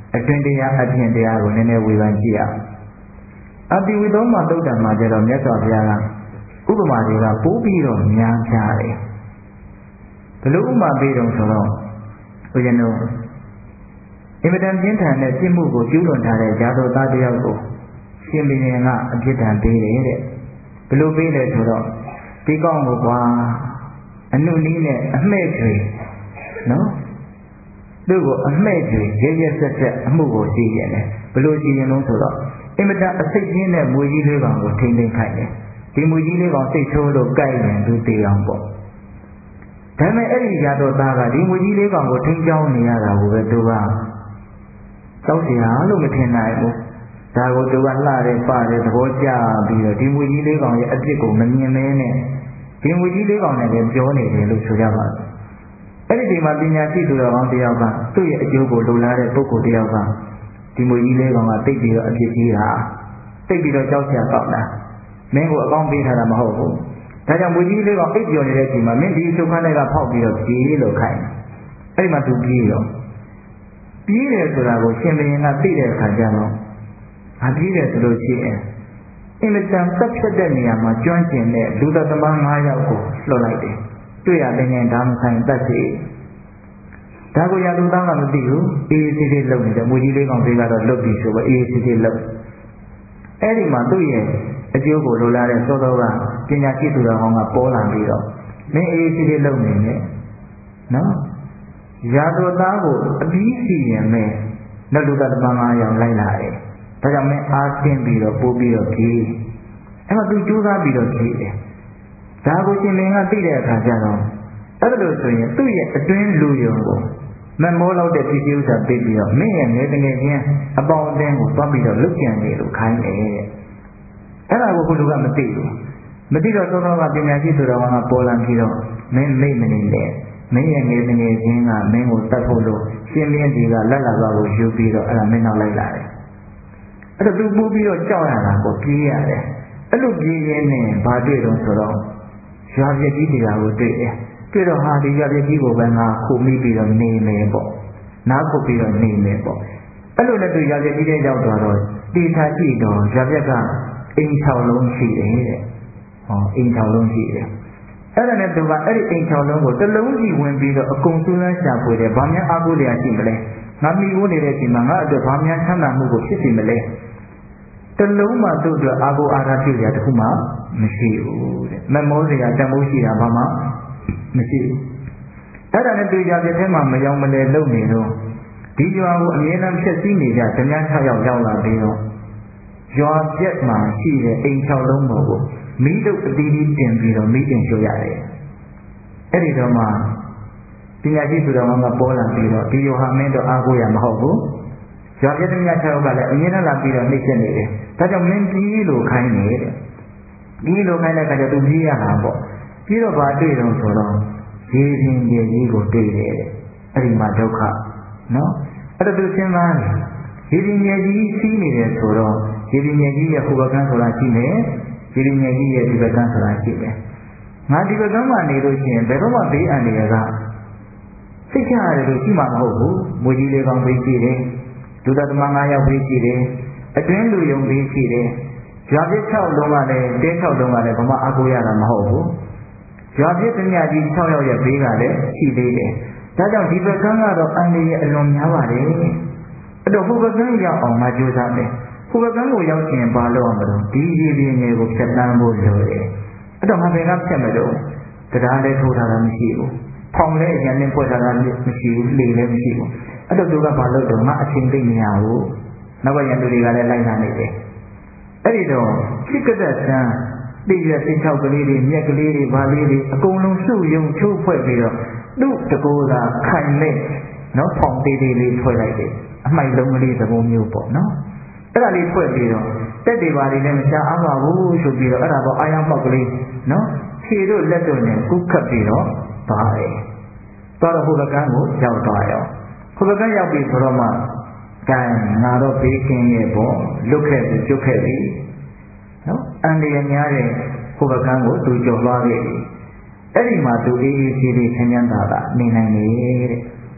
အတွင်းတရားအပြင်တရားကိုနည်းနည်းဝေဖန်ကြည့်အောင်အတိဝိသောမှာတုတ်တံမှာကျတော့မြတ်စွာဘုရားကဥပမာတွေကပိုးပြီးတော့များပြားတယ်ဘယ်လိုဥပမာပေးတော့ဆိုတော့ဘုရားတို့အင်မတန်ပြင်းထန်တဲ့ပြစ်မှုကိုကျူးလွန်ထားတဲ့ဇာတော်သားတယောက်ကိုရှင်ဘုရင်ကအပြစ်ဒဏ်ပေးတယ်တဲ့ဘယ်လိုပေးလဲဆိုတော့ဒီကောင်းကိုကွာအနုနည်းနဲ့အမှဲ့တွေနော်သူ့ကိုအမှဲ့တွေရဲရဲဆက်ဆက်အမှုကိုကြည့်ရတယ်ဘယ်လိုကြည့်ရင်လို့ဆိုတော့အင်မတန်အစိတ်ပြင်းတဲ့မွေကြီးလေးကောင်ကိုထိမ့်သိမ့်ခိုင်းတယ်ဒီမွေကြီးလေးကောင်စိတ်ဆိုးလို့ကြိုက်ရင်သူတေအောင်ပေါ့ဒါပေမဲ့အဲ့ဒီရတော်သားကဒီမွေကြီးလေးကောင်ကိုထိမ့်ချောင်းနေရတာကိုပဲသူကတောက်เสียလို့မထင်နိုင်ဘူးဒါကိုသူကလှတယ်ပါတယ်သဘောကျပြီးတော့ဒီမွေကြီးလေးကောင်ရဲ့အပြစ်ကိုမမြင်မဲနဲ့ဒီမွေကြီးလေးကောင်နဲ့လည်းပြောနေတယ်လို့ဆိုကြပါဘူးအဲ့ဒီဒီမှာပညာရှိသူတော်ကောင်းတယောက်ကသူ့ရဲ့အကျိုးကိုလိုလားတဲ့ပုဂ္ဂိုလ်တယောက်ကဒီမွေကြီးလေးကောင်ကတိတ်ပြီးတော့အပြစ်ကြီးတာတိတ်ပြီးတော့ကြောက်ကြကောက်တာမင်းကိုအကောင်းပေးထားတာမဟုတ်ဘူးဒါကြောင့်မွေကြီးလေးကောင်အိပ်ပျော်နေတဲ့အချိန်မှာမင်းဒီချုပ်ခန်းတွေကဖောက်ပြီးတော့ပြေးလို့ခိုင်းအဲ့ဒီမှာသူပြေးရောပြေးတယ်ဆိုတာကိုရှင်ဘုရင်ကသိတဲ့အခါကျတော့ပြေးတယ်ဆိုလို့ရှိရင်အင်မတန်သက်ဖြတ်တဲ့နေရာမှာကျွမ်းကျင်တဲ့လူသက်သမား9ယောက်ကိုလွှတ်လိုက်တယ်တွေ့ရတယ်ငင်ဒါမဆိုင်တတ်စီဒါကိုရလူသားကမသိဘူးအေးအေးလေးလုံနေတယ်မွေကြီးလေးကောင်တွေကတော့လွတ်ပြီဆိုတော့အေးအေးလေးလုံအဲ့ဒီမှာသူ့ရဲ့အကျိုးကိုလိုလားတဲ့သောသောကပညာရှိသူတော်ကောင်းကပေါ်လာပြီးတော့မင်းအေးအေးလေးလုံနေနဲ့နော်ရာတော်သားကိုအပြီးစီရင်မဲ့လက်လူသားတမန်9ယောက်လိုက်လာတယ်ဒါကြောင့်မင်းအားသင်းပြီးတော့ပို့ပြီးတော့ဖြေးအဲ့မှာသူကြိုးစားပြီးတော့ဖြေးတယ်ဒါကိုရှင်မင်းကသိတဲ့အခါကျတော့အဲ့လိုဆိုရင်သူ့ရဲ့အတွင်းလူယုံကိုမမောလောက်တဲ့ပစ္စည်းဥစ္စာပေးပြီးတော့မင်းရဲ့ငယ်တငယ်ချင်းအပေါင်းအသင်းကိုသွားပြီးတော့လုတ်ကြံနေလို့ခိုင်းတယ်တဲ့အဲ့ဒါကိုဘုလူကမသိဘူးမသိတော့သောသောကပညာရှိသူတော်ကပေါ်လာပြီးတော့မင်းမိတ်မနေနဲ့မင်းရဲ့ငယ်တငယ်ချင်းကမင်းကိုတတ်ဖို့လို့ရှင်မင်းဒီကလက်လာသွားကိုယူပြီးတော့အဲ့ဒါမင်းနောက်လိုက်လာတယ်အဲ့တော့သူပို့ပြီးတော့ကြောက်ရတာကိုပြေးရတယ်အဲ့လိုပြေးရင်းနဲ့ဘာတွေ့တော့ဆိုတော့ရွာပြည့်ကြီးတရားကိုတွေ့တယ်တွေ့တော့ဟာဒီရွာပြည့်ကြီးကိုပဲငါခုမိပြီးတော့နေမယ်ပေါ့နားခုပြီးတော့နေမယ်ပေါ့အဲ့လိုနဲ့သူရွာပြည့်ကြီးတဲ့ရောက်သွားတော့တေချာကြည့်တော့ရွာပြည့်ကအိမ်6လုံးရှိတယ်တဲ့ဟောအိမ်6လုံးရှိတယ်အဲ့ဒါနဲ့သူကအဲ့ဒီအိမ်6လုံးကိုတစ်လုံးစီဝင်ပြီးတော့အကုန်စူးစမ်းရှာဖွေတယ်ဘာများအားကိုးလျာရှိမလဲငါမိကိုးနေတဲ့အချိန်မှာငါအတွက်ဘာများချမ်းသာမှုကိုဖြစ်စီမလဲတလုံးမှသူ့အတွက်အာကိုအာရပြုရတခုမှမရှိဘူးတဲ့မမောစရာတမိုးရှိတာဘာမှမရှိဘူးအဲ့ဒါနဲ့သူရွာပြည့်ထဲမှာမယောင်မလဲလုံနေတော့ဒီရွာကိုအမြဲတမ်းဖြည့်ဆည်းနေကြဓမြ6ယောက်ရောက်လာပြီးတော့ရွာပြည့်မှာရှိတဲ့အိမ်6လုံးပေါ်ကိုမိတုပ်အတီးတီးတင်ပြီးတော့မိတင်ရှို့ရတယ်အဲ့ဒီတော့မှပညာရှိသူတော်ကပေါ်လာပြီးတော့ဒီယောဟာမင်းတော့အားကိုးရမဟုတ်ဘူးရွာပြည့်ဓမြ6ယောက်ကလည်းအမြဲတမ်းလာပြီးတော့နှိမ့်ချက်နေတယ်ဒါကြောင့်မင်းပြီးလို့ခိုင်းနေတဲ့ပြီးလို့ခိုင်းတဲ့အခါကျသူပြီးရတာပေါ့ပြီးတော့ဘာတွေ့တော့ဆိုတော့ရေပြင်ရေကြီးကိုတွေ့တယ်အဲ့ဒီမှာဒုက္ခနော်အဲ့ဒါသူစဉ်းစားတယ်ရေပြင်ရေကြီးစီးနေတယ်ဆိုတော့ရေပြင်ရေကြီးရဲ့ဟိုဘက်ကန်းဆိုတာရှိမယ်ရေပြင်ရေကြီးရဲ့ဒီဘက်ကန်းဆိုတာရှိမယ်ငါဒီဘက်ကန်းမှာနေလို့ရှိရင်ဘယ်တော့မှဘေးအန္တရာယ်ကစိတ်ချရတယ်လို့ရှိမှာမဟုတ်ဘူးမွေကြီးလေးကောင်ဘေးရှိတယ်ဒုသတမ9ယောက်ဘေးရှိတယ်အတွင်းလူယုံဘေးရှိတယ်ရွာပြည့်6လုံးကလည်းတဲ6လုံးကလည်းဘာမှအကူရတာမဟုတ်ဘူးရွာပြည့်တညကြီး6ယောက်ရဲ့ဘေးကလည်းရှိသေးတယ်ဒါကြောင့်ဒီဘက်ကန်းကတော့အန္တရာယ်အလွန်များပါတယ်အဲ့တော့ဟိုဘက်ကန်းရောက်အောင်ငါကြိုးစားမယ်ဟိုဘက်ကန်းကိုရောက်ရင်ဘာလုပ်အောင်မလို့ဒီရေပြင်ငယ်ကိုဖြတ်တန်းဖို့လိုတယ်အဲ့တော့ငါဘယ်ကဖြတ်မလို့တရားလည်းထိုးထားတာမရှိဘူးဖောင်လည်းအရင်နဲ့ဖွဲ့ထားတာမရှိဘူးလေလည်းမရှိဘူးအဲ့တော့သူကဘာလုပ်တော့ငါအချိန်သိမရဘူးနောက်ကရန်သူတွေကလည်းလိုက်လာနေတယ်အဲ့ဒီတော့ခိကတဆန်းတိရစိတ်ချောက်ကလေးတွေမြက်ကလေးတွေဗာလေးတွေအကုန်လုံးစုယုံချိုးဖွဲ့ပြီးတော့သူ့တကိုယ်သာခိုင်မဲ့နော်ဖောင်သေးသေးလေးဖွဲ့လိုက်တယ်အမိုက်လုံးကလေးသဘောမျိုးပေါ့နော်အဲ့ဒါလေးဖွဲ့ပြီးတော့တက်တွေပါလေးလည်းမရှားအားပါဘူးဆိုပြီးတော့အဲ့ဒါတော့အာရုံပေါက်ကလေးနော်ခြေတို့လက်တို့နဲ့ကုတ်ခတ်ပြီးတော့ပါတယ်သွားတော့ဟိုဘက်ကန်းကိုရောက်သွားရောဟိုဘက်ကန်းရောက်ပြီဆိုတော့မှကဲငါတော့ဘေးကင်းရဲ့ပေါ့လွတ်ခဲ့ပြီကျွတ်ခဲ့ပြီနော်အန္တရာယ်များတဲ့ဟိုဘက်ကန်းကိုသူကျော်သွားခဲ့ပြီအဲ့ဒီမှာသူအေးအေးဆေးဆေးချမ်းချမ်းသာသာနေနိုင်တယ်တဲ့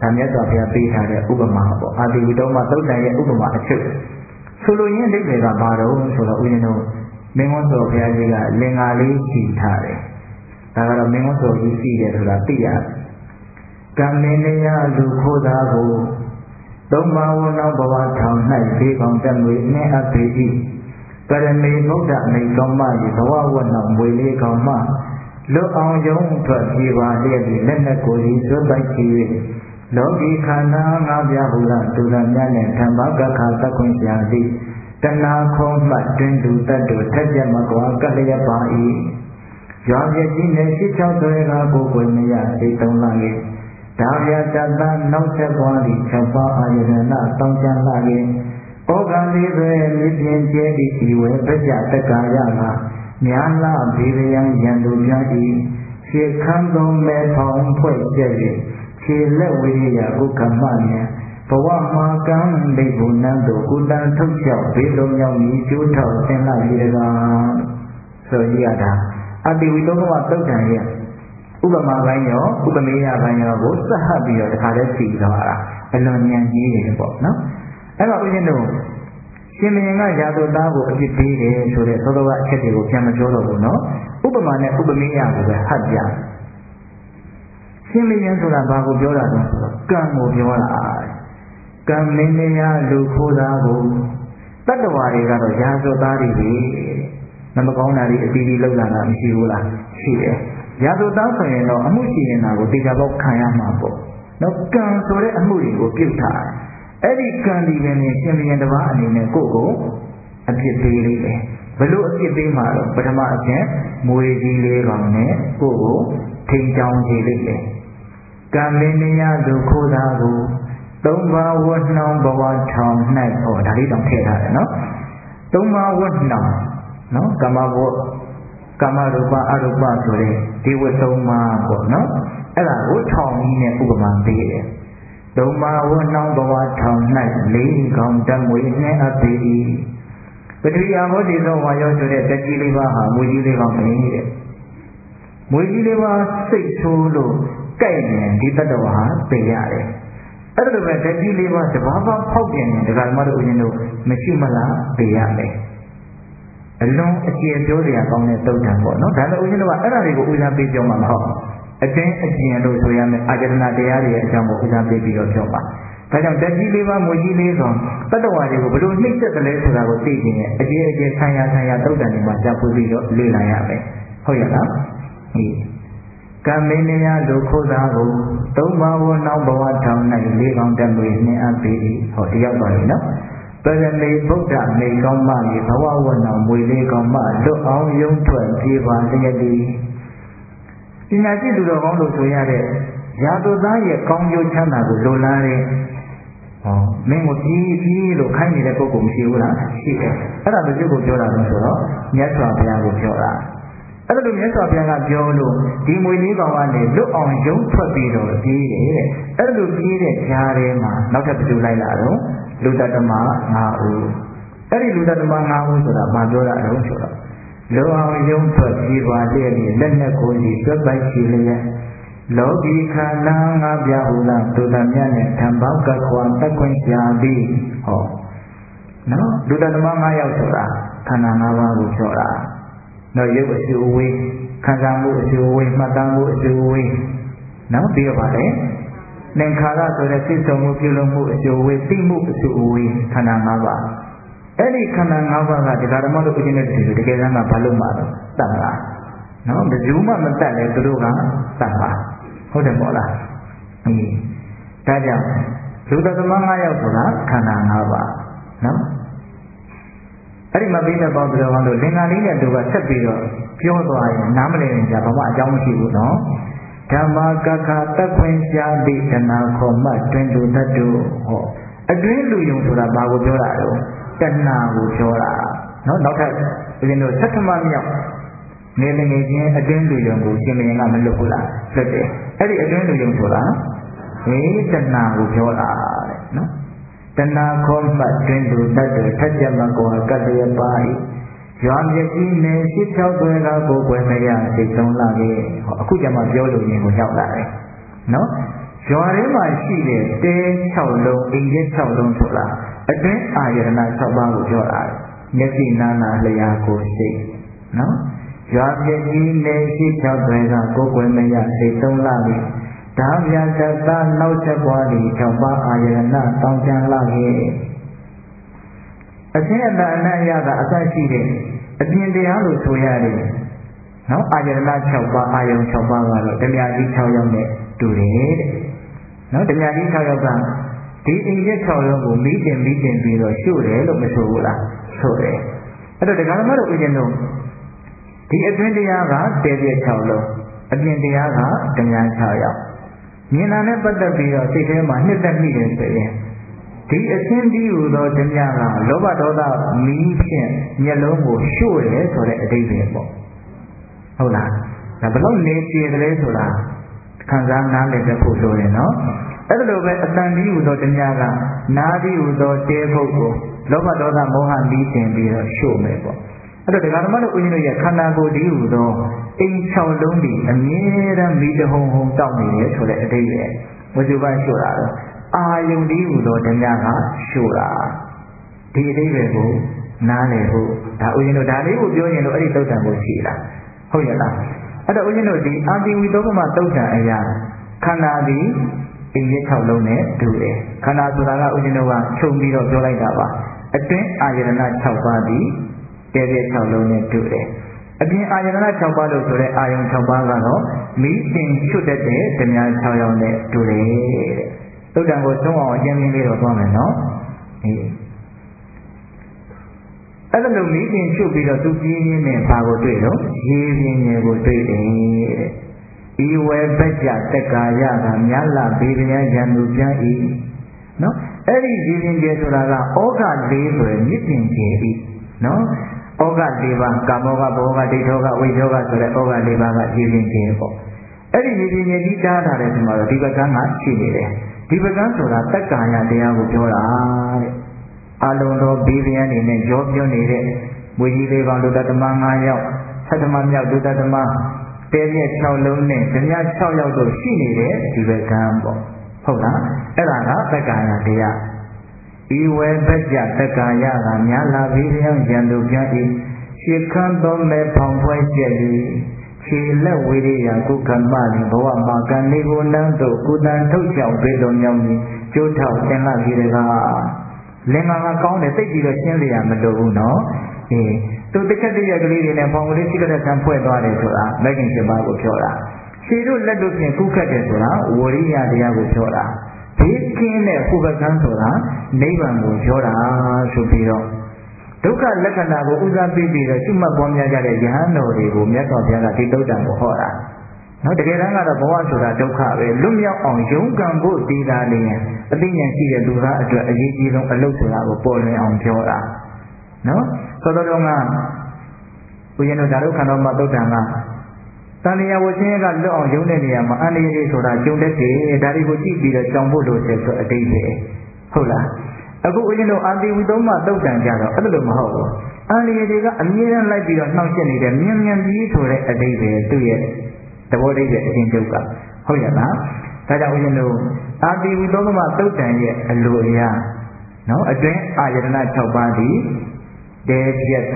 ဒါမြတ်စွာဘုရားပေးထားတဲ့ဥပမာပေါ့အာတိဝိတောမသုတ်တန်ရဲ့ဥပမာအချုပ်ဆိုလိုရင်းအဓိပ္ပာယ်ကဘာတော့ဆိုတော့ဦးဇင်းတို့မင်းဝန်းတော်ဘုရားကြီးကလင်္ကာလေးရှိထားတယ်ဒါကတော့မင်းဝန်းတော်ကြီးရှိတယ်ဆိုတာသိရတယ်ကံမင်းနေရလူခိုးသားကိုသုံးပါးဝနောက်ဘဝထောင်၌ဘေးကောင်တက်မွေနှင့်အပ်ပေ၏ပရမေဗုဒ္ဓမိကောင်းမ၏ဘဝဝနောက်မွေလေးကောင်မလွတ်အောင်ယုံထွက်ပြေပါလျက်သည်လက်နဲ့ကိုယ်ကြီးသွတ်ပိုက်ချ၍လောကီခန္ဓာငါးပြားဟူလားဒုရမြတ်နှင့်ဓမ္မကခသက္ခွင့်ရှာသည်တဏှာခုံးမှတွင်သူတတ်တို့ထက်ပြမကွာကလျက်ပါ၏ရွာပြည့်ကြီးနဲ့ရှိချောက်တွေကကိုယ်ကိုယ်မရစိတ်သုံးလာ၏ဒါပြတတ္တနောက်ဆက်သွားသည့်၆ပါးအာယတနာတောင်းချမ်းလာ၏ဩဃံလေးသွဲမြင့်ပြင်းကျဲသည့်ဒီဝဲပကြတက္ကာယကများလာဘေးရန်ရန်သူများ၏ခြေခမ်းသုံးမဲ့ထောင်ဖွဲ့ကျက်၍ခြေလက်ဝေးရာဥက္ကမမြံဘဝမှာကံလိဘုံနံတို့ကုတန်ထုတ်လျှောက်ဘေးလုံးမြောက်မီကျိုးထောက်ဆင်းလာ၏တကားဆိုရတာအတိဝိတုံးကသုတ်တန်ရဲ့ဥပမာပိုင်းရောဥပမေယပိုင်းရောကိုစဟပ်ပြီးတော့တခါတည်းသိတော့တာအလွန်ဉာဏ်ကြီးတယ်ပေါ့နော်အဲ့တော့ဦးဇင်းတို့ရှင်မင်းကရာဇဝသားကိုအပြစ်ပေးတယ်ဆိုတဲ့သောတော်ကအချက်တွေကိုပြန်မပြောတော့ဘူးနော်ဥပမာနဲ့ဥပမေယကိုပဲဟပ်ပြရှင်မင်းဆိုတာဘာကိုပြောတာလဲဆိုတော့ကံကိုပြောတာကံမင်းများလူခိုးသားကိုတတ္တဝါတွေကတော့ရာဇဝသားတွေပဲနမကောင်းတာတွေအတီးတီးလောက်လာတာမရှိဘူးလားရှိတယ်ရာဇဝသားဆိုရင်တော့အမှုရှိနေတာကိုတေချာပေါက်ခံရမှာပေါ့နော်ကံဆိုတဲ့အမှုတွေကိုပြုတ်ထားအဲ့ဒီကံဒီပင်နဲ့ရှင်ဘုရင်တစ်ပါးအနေနဲ့ကိုယ့်ကိုအပြစ်ပေးလိမ့်မယ်ဘလို့အပြစ်ပေးမှာတော့ပထမအချက်မွေကြီးလေးကောင်နဲ့ကိုယ့်ကိုထိန်ချောင်းကြည့်လိမ့်မယ်ကံမင်းများသူခိုးသားကိုသုံးပါးဝတ်နှောင်းဘဝထောင်၌ဟောဒါလေးတောင်ထည့်ထားတယ်နော်သုံးပါးဝတ်နှောင်းနော်ကာမဘဝကာမရူပအရူပဆိုတဲ့ဒီဝတ်သုံးပါးပေါ့နော်အဲ့ဒါကိုထောင်ကြီးနဲ့ဥပမာပေးတယ်သုံးပါးဝတ်နှောင်းဘဝထောင်၌လေးကောင်တမွေနှင့်အပ်ပေ၏ပထဝီအဘောဓိသောဝါယောဆိုတဲ့တကြီးလေးပါးဟာမွေကြီးလေးကောင်မင်းကြီးတဲ့မွေကြီးလေးပါးစိတ်ဆိုးလို့ကြိုက်ရင်ဒီတတ္တဝါဟာပင်ရတယ်အဲ့ဒါလိုပဲတကြီးလေးပါးတဘာဘာဖောက်ပြန်ရင်ဒကာမတို့ဦးဇင်းတို့မရှိမလားပင်ရမယ်အလုံးအကျယ်ပြောစရာကောင်းတဲ့သုတ်တံပေါ့နော်ဒါလည်းဦးဇင်းတို့ကအဲ့ဒါတွေကိုဦးစားပေးပြောမှာမဟုတ်အတင်းအကျဉ်လို့ဆိုရမယ်အာကြတနာတရားတွေရဲ့အကြောင်းကိုဦးစားပေးပြီးတော့ပြောပါဒါကြောင့်တကြီးလေးပါးမွေကြီးလေးကောင်တတ္တဝါတွေကိုဘယ်လိုနှိမ့်ဆက်တယ်လဲဆိုတာကိုသိခြင်းနဲ့အကျယ်အကျယ်ဆံရသုတ်တံတွေမှာကြားဖွေးပြီးတော့လေ့လာရမယ်ဟုတ်ရလားကံမင်းများလူခိုးသားကိုသုံးပါးဝနောက်ဘဝထောင်၌လေးကောင်တက်မွေနှင်းအပ်ပြီးဟောတယောက်ပါလေနော်ပရမေဗုဒ္ဓမိကောင်းမကြီးဘဝဝနောက်မွေလေးကောင်မလွတ်အောင်ယုံထွက်ပြေပါလျက်သည်ပညာရှိသူတော်ကောင်းလို့ဆိုရတဲ့ရာဇသားရဲ့ကောင်းကျိုးချမ်းသာကိုလိုလားတဲ့မင်းကိုပြီးလို့ခိုင်းနေတဲ့ပုဂ္ဂိုလ်မရှိဘူးလားရှိတယ်အဲ့ဒါဘယ်သူကိုပြောတာလဲဆိုတော့မြတ်စွာဘုရားကိုပြောတာအဲ့ဒါလိုမြတ်စွာဘုရားကပြောလို့ဒီမွေလေးကောင်ကနေလွတ်အောင်ယုံထွက်ပြီးတော့ပြေးတယ်တဲ့အဲ့ဒါလိုပြေးတဲ့ကြားထဲမှာနောက်ထပ်ဘယ်သူလိုက်လာတော့လူတ္တမ5ဦးအဲ့ဒီလူတ္တမ5ဦးဆိုတာဘာပြောတာလဲဆိုတော့လောအောင်ယုံထွက်ပြေးပါလျက်နဲ့လက်နဲ့ကိုယ်ကြီးသွက်ပိုက်ချီလျက်လောကီခန္ဓာငါးပြားဟူလားဒုတမြတ်နဲ့ဓမ္မကခွာတက်ခွင့်ရှာသည်ဟောနော်လူတ္တမ5ယောက်ဆိုတာခန္ဓာ5ပါးကိုပြောတာနော်ရုပ်အကျိုးဝေးခံစားမှုအကျိုးဝေးမှတ်သားမှုအကျိုးဝေးနော်ပြီးတော့ဗါလဲသင်္ခါရဆိုတဲ့စိတ်ဆုံးမှုပြုလုပ်မှုအကျိုးဝေးသိမှုအကျိုးဝေးခန္ဓာ၅ပါးအဲ့ဒီခန္ဓာ၅ပါးကဒကာဓမ္မတို့အကျဉ်းနဲ့တကယ်တမ်းကဘာလို့မှာတော့တတ်လားနော်ဘယ်သူမှမတတ်လဲသူတို့ကတတ်ပါဟုတ်တယ်မို့လားဒါကြောင့်လူတသမ5ယောက်ဆိုတာခန္ဓာ၅ပါးနော်အဲ့ဒီမှာပြီးတဲ့ပေါင်းသူတော်ကောင်းတို့လင်္ကာလေးနဲ့သူကဆက်ပြီးတော့ပြောသွားရင်နားမလည်ရင်じゃဘာမှအကြောင်းမရှိဘူးနော်ဓမ္မကခတက်ခွင့်ရှားသည့်တဏှာခေါ်မှတွင်သူတတ်တို့ဟောအတွင်းလူယုံဆိုတာဘာကိုပြောတာတော့တဏှာကိုပြောတာနော်နောက်ထပ်ဦးဇင်းတို့ဆက်ထမမြောက်နေလငယ်ချင်းအတွင်းလူယုံကိုရှင်မင်းကမလွတ်ဘူးလားလွတ်တယ်အဲ့ဒီအတွင်းလူယုံဆိုတာတဏှာကိုပြောတာတဲ့နော်တဏှာခေါ်မှတွင်သူတတ်တို့ထက်ကြမကောကတ္တရပါ၏ရွာမြကြီးနဲ့ရှစ်ချောက်သွဲကကိုယ်ွယ်မရစိတ်ဆုံးလာခဲ့ဟောအခုကျမှပြောလို့ရင်ကိုရောက်လာတယ်နော်ရွာထဲမှာရှိတဲ့တဲ6လုံးအိမ်ကျ6လုံးဆိုတာအတွင်းအာယတနာ6ပါးကိုပြောတာမျက်စိနားနာလျှာကိုယ်စိတ်နော်ရွာပြည့်ကြီးနေရှိ6တွေကကိုယ်ွယ်မရစိတ်3လပြီဒါပြတ်သာနောက်ချက်ပွားပြီး6ပါးအာယတနာတောင်းကြလာခဲ့အသင်းအတန်အနတ်ရတာအသက်ရှိတဲ့အပြင်တရားလို့ဆိုရတယ်နော်အာယတနာ6ပါးအာယုံ6ပါးကတော့ဓမြကြီး6ယောက်နဲ့တူတယ်တဲ့နော်ဓမြကြီး6ယောက်ကဒီအိမ်ရဲ့6လုံးကိုမိတင်ပြီးတော့ရှုတယ်လို့မဆိုဘူးလားဆိုတယ်အဲ့တော့ဒါကမှတော့ဦးဇင်းတို့ဒီအတွင်းတရားကတဲပြည့်6လုံးအပြင်တရားကဓမြ6ယောက်မြင်တာနဲ့ပတ်သက်ပြီးတော့စိတ်ထဲမှာနှစ်သက်မိတယ်ဆိုရင်ဒီအရှင်းဒီဟူသောဓမြကလောဘဒေါသမီးဖြင့်မျက်လုံးကိုရှို့တယ်ဆိုတဲ့အဓိပ္ပာယ်ပေါ့ဟုတ်လားဒါဘလို့နေပြေတယ်လဲဆိုတာခံစားနားလည်တတ်ဖို့လိုတယ်နော်အဲ့ဒါလိုပဲအတန်ဒီဟူသောဓမြကနာဒီဟူသောတဲဖုတ်ကိုလောဘဒေါသမောဟမီးတင်ပြီးတော့ရှို့မယ်ပေါ့အဲ့တော့ဒကာဓမ္မတို့ဦးဇင်းတို့ရဲ့ခန္ဓာကိုယ်ဒီဟူသောအိမ်6လုံးဒီအမြဲတမ်းမိတဟုံဟုံတောက်နေတယ်ဆိုတဲ့အဓိပ္ပာယ်ဝိဇ္ဇပရှို့တာတော့အာယုန်ဒီဟူသောဓမြကရှို့တာဒီအဓိပ္ပာယ်ကိုနားလည်ဖို့ဒါဦးဇင်းတို့ဒါလေးကိုပြောရင်တော့အဲ့ဒီသုတ်တံကိုရှိလားဟုတ်ရဲ့လားအဲ့တော့ဦးဇင်းတို့ဒီအာတိဝိသောကမသုတ်တံအရာခန္ဓာဒီအိမ်ရဲ့6လုံးနဲ့တူတယ်ခန္ဓာဆိုတာကဦးဇင်းတို့ကခြုံပြီးတော့ပြောလိုက်တာပါအတွင်းအာယတနာ6ပါးဒီတဲပြည့်6လုံးနဲ့တူတယ်အပြင်အာယတနာ6ပါးလို့ဆိုတဲ့အာယုံ6ပါးကတော့မိတင်ချွတ်တတ်တဲ့ဓမြ6ယောက်နဲ့တူတယ်တဲ့သုတ်တံကိုသုံးအောင်အကျဉ်းလေးတော့သွားမယ်နော်အဲ့ဒါလိုမိတင်ချွတ်ပြီးတော့သူပြင်းရင်းနဲ့ဘာကိုတွေ့တော့ရေပြင်းငယ်ကိုတွေ့တယ်တဲ့ဤဝေပကြတက္ကာယကမြတ်လာဘေးပြန်ရန်သူပြန်ဤနော်အဲ့ဒီရေပြင်းကျဲဆိုတာကဩဃ၄ဆိုရယ်မြစ်တင်ကျဲဤနော်ဩဃ၄ပါးကာမောကဘောကဒိဋ္ဌောကဝိဇ္ဇောကဆိုတဲ့ဩဃ၄ပါးကရေပြင်းကျဲပေါ့အဲ့ဒီရေပြင်းကျဲကြီးတားထားတဲ့ဒီမှာတော့ဒီပကံကရှိနေတယ်ဒီပကံဆိုတာတက္ကာယတရားကိုပြောတာတဲ့အလုံးတော်ဘေးပြန်နေနဲ့ရောပြောနေတဲ့မွေကြီးလေးကောင်လူတ္တမ9ယောက်7မမြောက်လူတ္တမတဲပြည့်6လုံးနဲ့ဓမြ6ယောက်တို့ရှိနေတဲ့ဒီပကံပေါ့ဟုတ်လားအဲ့ဒါကတက္ကာယတရားဤဝေပကြတက္ကာယကမြတ်လာဘေးပြန်ရန်သူပြန်ဤရှေခန်းတော်မဲ့ဖောင်ဖွဲကျက်ဤခြေလက်ဝိရိယကုကမ္မလိဘဝမှာကံလေးကိုလမ်းတို့ကုသံထုတ်ချောင်ပေးတော်မြောက်ပြီးကျိုးထောက်သင်လာပြီးတကားလင်္ကာကကောင်းတယ်သိပြီးတော့ရှင်းလျာမလိုဘူးနော်သူတစ်ချက်တည်းရကလေးတွေနဲ့ဖောင်ကလေးရှိတဲ့ဆံဖွဲ့သွားတယ်ဆိုတာမဂ္ဂင်7ပါးကိုပြောတာခြေတို့လက်တို့ဖြင့်ကုခတ်တယ်ဆိုတာဝရိယတရားကိုပြောတာဘေးကင်းတဲ့ဥပကံဆိုတာနိဗ္ဗာန်ကိုပြောတာဆိုပြီးတော့ဒုက္ခလက္ခဏာကိုဥစားပြီးပြီးတော့ရှုမှတ်ပွားများကြတဲ့ယဟန်တော်တွေကိုမြတ်စွာဘုရားကဒီသုတ်တံကိုဟောတာနော်တကယ်တမ်းကတော့ဘဝဆိုတာဒုက္ခပဲလွတ်မြောက်အောင်ယုံကံဖို့တည်တာလျင်အသိဉာဏ်ရှိတဲ့လူသားအတွက်အရေးကြီးဆုံးအလုပ်ဆိုတာကိုပေါ်လွင်အောင်ပြောတာနော်သောတော်တော်ကဘုရားတို့ဓာတုခန္ဓာမှာသုတ်တံကတန်လျာဝဆင်းရဲကလွတ်အောင်ယုံတဲ့နေရာမှာအန္တရာယ်တွေဆိုတာကျုံတတ်တယ်ဒါတွေကိုကြည့်ပြီးတော့ကြောင်ဖို့လို့ဆိုအတိတ်ပဲဟုတ်လားအခုဦးဇင်းတို့အာတိဝိသုံးမှာသုတ်တံကြတော့အဲ့လိုမဟုတ်ဘူးအန္တရာယ်တွေကအမြဲတမ်းလိုက်ပြီးတော့နှောင့်ယှက်နေတဲ့မြန်မြန်ကြီးဆိုတဲ့အတိတ်ပဲသူ့ရဲ့သဘောတိတ်ရဲ့အရှင်ကျုပ်ကဟုတ်ရဲ့လားဒါကြောင့်ဦးဇင်းတို့အာတိဝိသုံးမှာသုတ်တံရဲ့အလိုအရာနော်အတွင်းအာယတနာ6ပါးသည်တဲပြည့်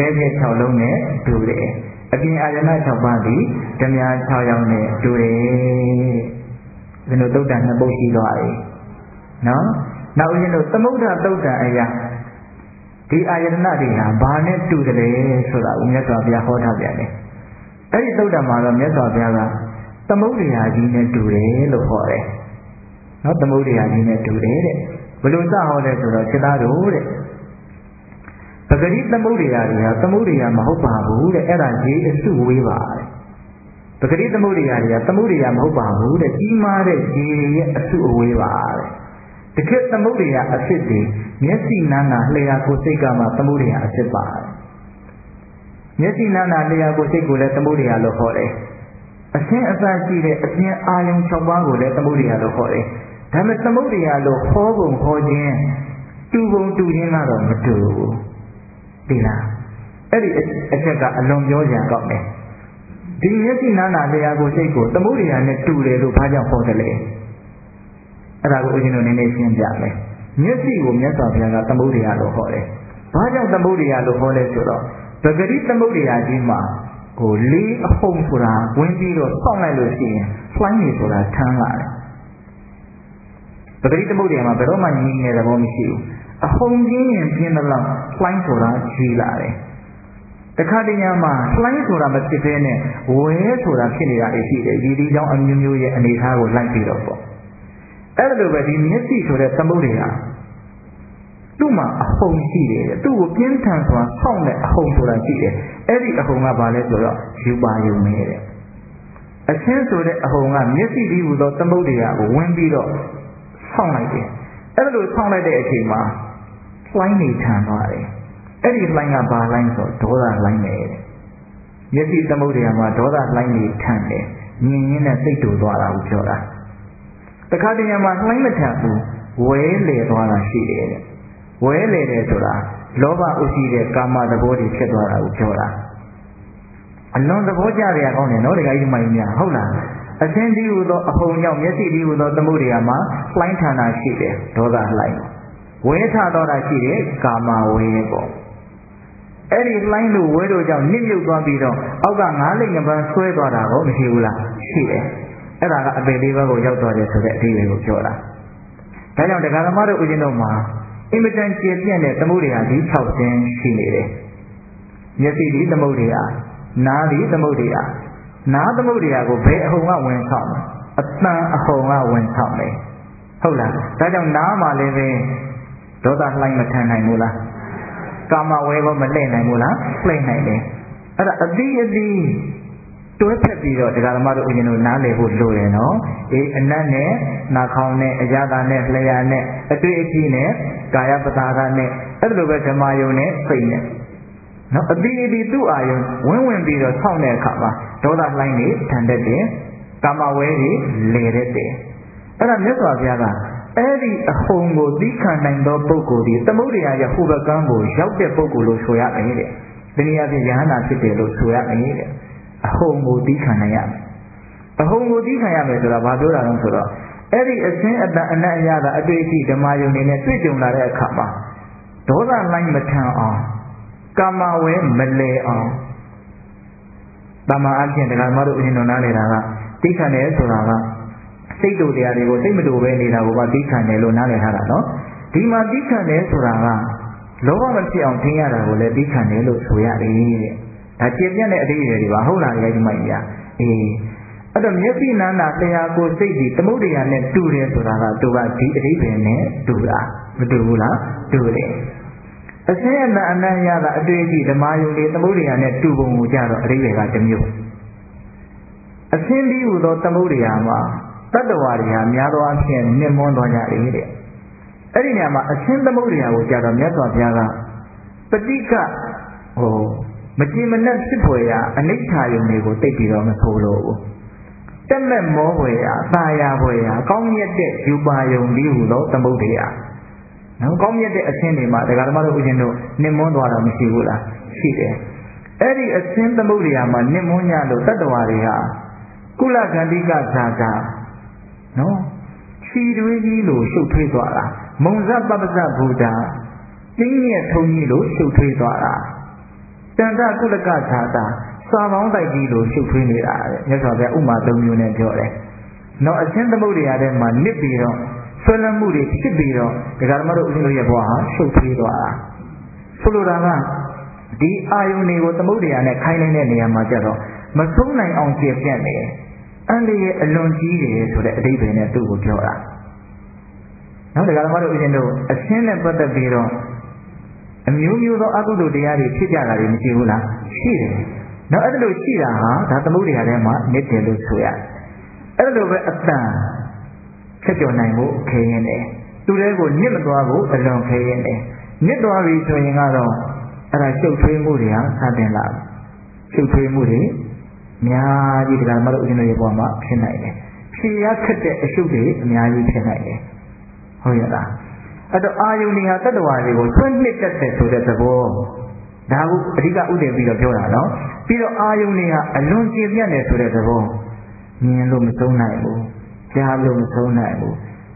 6လုံးနဲ့တူတယ်အပြင်အာယတနာ6ပါးသည်ဓမြ6ယောက်နဲ့တူတယ်ဦးဇင်းတို့သုတ်တံ2ပုဒ်ရှိသွားပြီနော်နောက်ဦးဇင်းတို့သမုဒ္ဒသုတ်တံအရာဒီအာယတနာတွေဟာဘာနဲ့တူတယ်လဲဆိုတာဦးမြတ်စွာဘုရားဟောထားပြန်တယ်အဲ့ဒီသုတ်တံမှာတော့မြတ်စွာဘုရားကသမုဒ္ဒရာကြီးနဲ့တူတယ်လို့ဟောတယ်နော်သမုဒ္ဒရာကြီးနဲ့တူတယ်တဲ့ဘယ်လိုစဟောလဲဆိုတော့စိတ္တတို့တဲ့ပဂရိသမုဒ္ဒရာတွေဟာသမုဒ္ဒရာမဟုတ်ပါဘူးတဲ့အဲ့ဒါကြီးအစုဝေးပါတဲ့ပဂရိသမုဒ္ဒရာတွေကသမုဒ္ဒရာမဟုတ်ပါဘူးတဲ့ကြီးမားတဲ့ကြီးရဲ့အစုအဝေးပါတဲ့တကယ်သမုဒ္ဒရာအဖြစ်တွေမျက်စိနာနာလျှာကိုယ်စိတ်ကမှသမုဒ္ဒရာအဖြစ်ပါတယ်မျက်စိနာနာလျှာကိုယ်စိတ်ကိုလည်းသမုဒ္ဒရာလို့ခေါ်တယ်အရှင်းအစရှိတဲ့အပြင်အာယုံ6ပါးကိုလည်းသမုဒ္ဒရာလို့ခေါ်တယ်ဒါပေမဲ့သမုဒ္ဒရာလို့ဟောပုံဟောခြင်းတူပုံတူခြင်းကတော့မတူဘူးဒီလားအဲ့ဒီအချက်ကအလွန်ပြောကြကောက်တယ်ဒီမျက်စိနာနာလျှာကိုယ်စိတ်ကိုသမုဒ္ဒရာနဲ့တူတယ်လို့ဘာကြောင့်ဟောတယ်လဲအဲ့ဒါကိုဦးဇင်းတို့နည်းနည်းရှင်းပြမယ်မျက်စိကိုမြတ်စွာဘုရားကသမုဒ္ဒရာလို့ဟောတယ်ဘာကြောင့်သမုဒ္ဒရာလို့ဟောလဲဆိုတော့ပဂရိသမုဒ္ဒရာကြီးမှာလေးအဖုံဆိုတာဝင်ပြီးတော့စောင့်လိုက်လို့ရှိရင်လှိုင်းနေဆိုတာထမ်းလာတယ်ပဂရိသမုဒ္ဒရာမှာဘယ်တော့မှငြင်းနေတဲ့သဘောမရှိဘူးအဖုံကြီးရင်ပြင်းသလောက်လှိုင်းဆိုတာကြီးလာတယ်တခါတည်းမှာလှိုင်းဆိုတာမဖြစ်ဘဲနဲ့ဝဲဆိုတာဖြစ်နေတာရှိတယ်ဒီဒီကြောင့်အမျိုးမျိုးရဲ့အနေအထားကိုလိုက်ပြီးတော့ပေါ့အဲ့လိုပဲဒီမျက်စိဆိုတဲ့သမုဒ္ဒရာသူ့မှာအဟုန်ရှိတယ်သူ့ကိုပြင်းထန်စွာဆောင့်တဲ့အဟုန်ဆိုတာရှိတယ်အဲ့ဒီအဟုန်ကဘာလဲဆိုတော့ယူပါယုံနေတယ်အချင်းဆိုတဲ့အဟုန်ကမျက်စိဒီဟူသောသမုဒ္ဒရာကိုဝင်ပြီးတော့ဆောင့်လိုက်တယ်အဲ့လိုဆောင့်လိုက်တဲ့အချိန်မှာလှိုင်းနေထန်သွားတယ်အဲ့ဒီလှိုင်းကဘာလှိုင်းဆိုဒေါသလှိုင်းပဲမျက်စိသမုဒ္ဒရာမှာဒေါသလှိုင်းနေထန်တယ်မြင်ရင်းနဲ့စိတ်တူသွားတာကိုပြောတာတခါတည်းမှာလှိုင်းမထန်ဘူးဝဲလေသွားတာရှိတယ်တဲ့ဝဲလေတယ်ဆိုတာလောဘဥရှိတဲ့ကာမသဘောတွေဖြစ်သွားတာကိုပြောတာအလွန်သဘောကျရကောင်းတယ်နော်ဒကာကြီးမကြီးများဟုတ်လားအသင်ဒီဟူသောအဟုန်ကြောင့်မျက်စိဒီဟူသောသမုဒ္ဒရာမှာလှိုင်းထန်တာရှိတယ်ဒေါသလှိုင်းဝဲထတော့တာရှိတယ်ကာမဝဲပေါ့အဲ့ဒီလှိုင်းလို့ဝဲတို့ကြောင့်နစ်မြုပ်သွားပြီးတော့အောက်ကငါးလိမ့်ငပန်းဆွဲသွားတာကိုမရှိဘူးလားရှိတယ်အဲ့ဒါကအပေလေးဘက်ကိုရောက်သွားတယ်ဆိုတဲ့အဓိပ္ပာယ်ကိုပြောတာဒါကြောင့်တရားဓမ္မတို့ဦးဇင်းတို့မှာအင်မတန်ကျေပြန့်တဲ့သမုဒ္ဒရာဒီ6ဆင်းရှိနေတယ်မျက်စိဒီသမုဒ္ဒရာနားဒီသမုဒ္ဒရာနားသမုဒ္ဒရာကိုဘယ်အဟုန်ကဝင်ဆောင်လဲအတန်အဟုန်ကဝင်ဆောင်တယ်ဟုတ်လားဒါကြောင့်နားမှာလည်းပဲဒေါသလှိုင်းမထန်နိုင်ဘူးလားကာမဝဲကောမလှည့်နိုင်ဘူးလားလှည့်နိုင်တယ်အဲ့ဒါအသီးတွဲဖက်ပြီးတော့တရားဓမ္မတို့ဦးဇင်းတို့နားလည်ဖို့လိုတယ်နော်အနတ်နဲ့နာခေါင်းနဲ့အရာသာနဲ့လျှာနဲ့အတွေ့အထိနဲ့ကာယပတာကနဲ့အဲ့လိုပဲဓမ္မယုံနဲ့စိတ်နဲ့နော်အသီးသူ့အာယုံဝင်ပြီးတော့ဆောင်းတဲ့အခါမှာဒေါသလှိုင်းနေထန်တတ်တယ်ကာမဝဲတွေလေတတ်တယ်အဲ့ဒါမြတ်စွာဘုရားကအဲ့ဒီအဟုန်ကိုသီးခံနိုင်သောပုဂ္ဂိုလ်ဒီသမုဒ္ဒရာရဲ့ဟူဘကံကိုရောက်တဲ့ပုဂ္ဂိုလ်လို့ဆိုရမယ်တဲ့။ဒီနည်းအားဖြင့်ယဟနာဖြစ်တယ်လို့ဆိုရမယ်တဲ့အဟုန်ကိုသီးခံနိုင်ရမယ်။အဟုန်ကိုသီးခံရမယ်ဆိုတာဘာပြောတာလဲဆိုတော့အဲ့ဒီအစဉ်အတန်အနတ်အရသာအတွေ့အထိဓမ္မယုံနေနဲ့တွေ့ကြုံလာတဲ့အခါမှာဒေါသလှိုင်းမထန်အောင်ကာမဝဲမလဲအောင်တမန်အချင်းတရားဓမ္မတို့အရင်တော်နားနေတာကသီးခံတယ်ဆိုတာကစိတ်တို့တရားတွေကိုစိတ်မတူပဲနေတာကိုပါသီးခံတယ်လို့နားလည်ထားတာနော်ဒီမှာသီးခံတယ်ဆိုတာကလောဘမဖြစ်အောင်ထင်ရတာကိုလည်းသီးခံတယ်လို့ဆိုရတယ်တဲ့ဒါကျေပြတ်တဲ့အဓိပ္ပာယ်တွေပါဟုတ်လားဒီမိုက်ကြီးအဲ့တော့မျက်စိနာနာတရားကိုစိတ်ဒီသမုဒ္ဒရာနဲ့တူတယ်ဆိုတာကသူကဒီအဓိပ္ပာယ်နဲ့တူတာမတူဘူးလားတူတယ်အစင်းအနအနံ့ရတာအတွေ့အထိဓမ္မယုံတွေသမုဒ္ဒရာနဲ့တူပုံကိုကြတော့အဓိပ္ပာယ်ကတစ်မျိုးအစင်းဒီဟူသောသမုဒ္ဒရာမှာတတ္တဝါတွေဟာများသောအားဖြင့်နှိမ့်မွန်းသွားကြတယ်တဲ့အဲ့ဒီနေရာမှာအချင်းသမုဒ္ဒရာကိုကြတော့မြတ်စွာဘုရားကပဋိကမကြည်မနှက်ဖြစ်ဖွယ်ရာအနိဋ္ဌာယုံတွေကိုသိပြီးတော့မဆိုလို့ဘူးတက်မဲ့မောဖွယ်ရာအသာယာဖွယ်ရာကောင်းမြတ်တဲ့ယူပါယုံဒီဟူသောသမုဒ္ဒရာနော်ကောင်းမြတ်တဲ့အချင်းတွေမှာတရားဓမ္မတို့ဦးဇင်းတို့နှိမ့်မွန်းသွားတာမရှိဘူးလားရှိတယ်အဲ့ဒီအချင်းသမုဒ္ဒရာမှာနှိမ့်မွန်းရလို့တတ္တဝါတွေဟာကုလကန္တိကဇာတာနော်ခြီတွေးကြီးလို့ရှုပ်ထွေးသွားတာမုံဇပပဇဗုဒ္ဓတင်းမြတ်ထုံကြီးလို့ရှုပ်ထွေးသွားတာတန်ခကုလကဇာတာစာပေါင်းတိုက်ကြီးလို့ရှုပ်ထွေးနေတာတဲ့မြတ်စွာဘုရားဥမာ၃မျိုးနဲ့ပြောတယ်နော်အချင်းသမုဒ္ဒရာထဲမှာနစ်ပြီးတော့ဆွေးနွေးမှုတွေဖြစ်ပြီးတော့ဒကာဓမ္မတို့ဦးဇင်းတို့ရဲ့ဘဝဟာရှုပ်ထွေးသွားတာဆိုလိုတာကဒီအာယုန်တွေကိုသမုဒ္ဒရာနဲ့ခိုင်းနေတဲ့နေရာမှာကျတော့မဆုံးနိုင်အောင်ကျေပြန့်နေအန္တရာယ်အလွန်ကြီးတယ်ဆိုတဲ့အဓိပ္ပာယ်နဲ့သူ့ကိုပြောတာနောက်တရားဓမ္မတို့ဦးဇင်းတို့အရှင်းနဲ့ပတ်သက်ပြီးတော့အမျိုးမျိုးသောအကုသိုလ်တရားတွေဖြစ်ကြတာတွေမရှိဘူးလားရှိတယ်နောက်အဲ့လိုရှိတာဟာဒါသမုဒ္ဒရာထဲမှာနစ်တယ်လို့ဆိုရအဲ့လိုပဲအတန်ချက်ကျော်နိုင်ဖို့ခဲရင်တယ်သူတဲ့ကိုနစ်မသွားဘူးအလွန်ခဲရင်တယ်နစ်သွားပြီဆိုရင်ကတော့အဲ့ဒါရှုပ်ထွေးမှုတွေဟာစတင်လာရှုပ်ထွေးမှုတွေများကြီးတရားဓမ္မတို့ဦးဇင်းတို့ရဲ့ဘဝမှာဖြစ်နိုင်တယ်ဖြေရခက်တဲ့အရှုပ်တွေအများကြီးဖြစ်နိုင်တယ်ဟုတ်ရလားအဲ့တော့အာယုန်တွေဟာတတ္တဝါတွေကိုဆွန့်နှစ်တက်တဲ့ဆိုတဲ့သဘောဒါကိုအဓိကဥတည်ပြီးတော့ပြောတာနော်ပြီးတော့အာယုန်တွေဟာအလွန်ကျေပြန့်တယ်ဆိုတဲ့သဘောမြင်လို့မဆုံးနိုင်ဘူးကြားလို့မဆုံးနိုင်ဘူး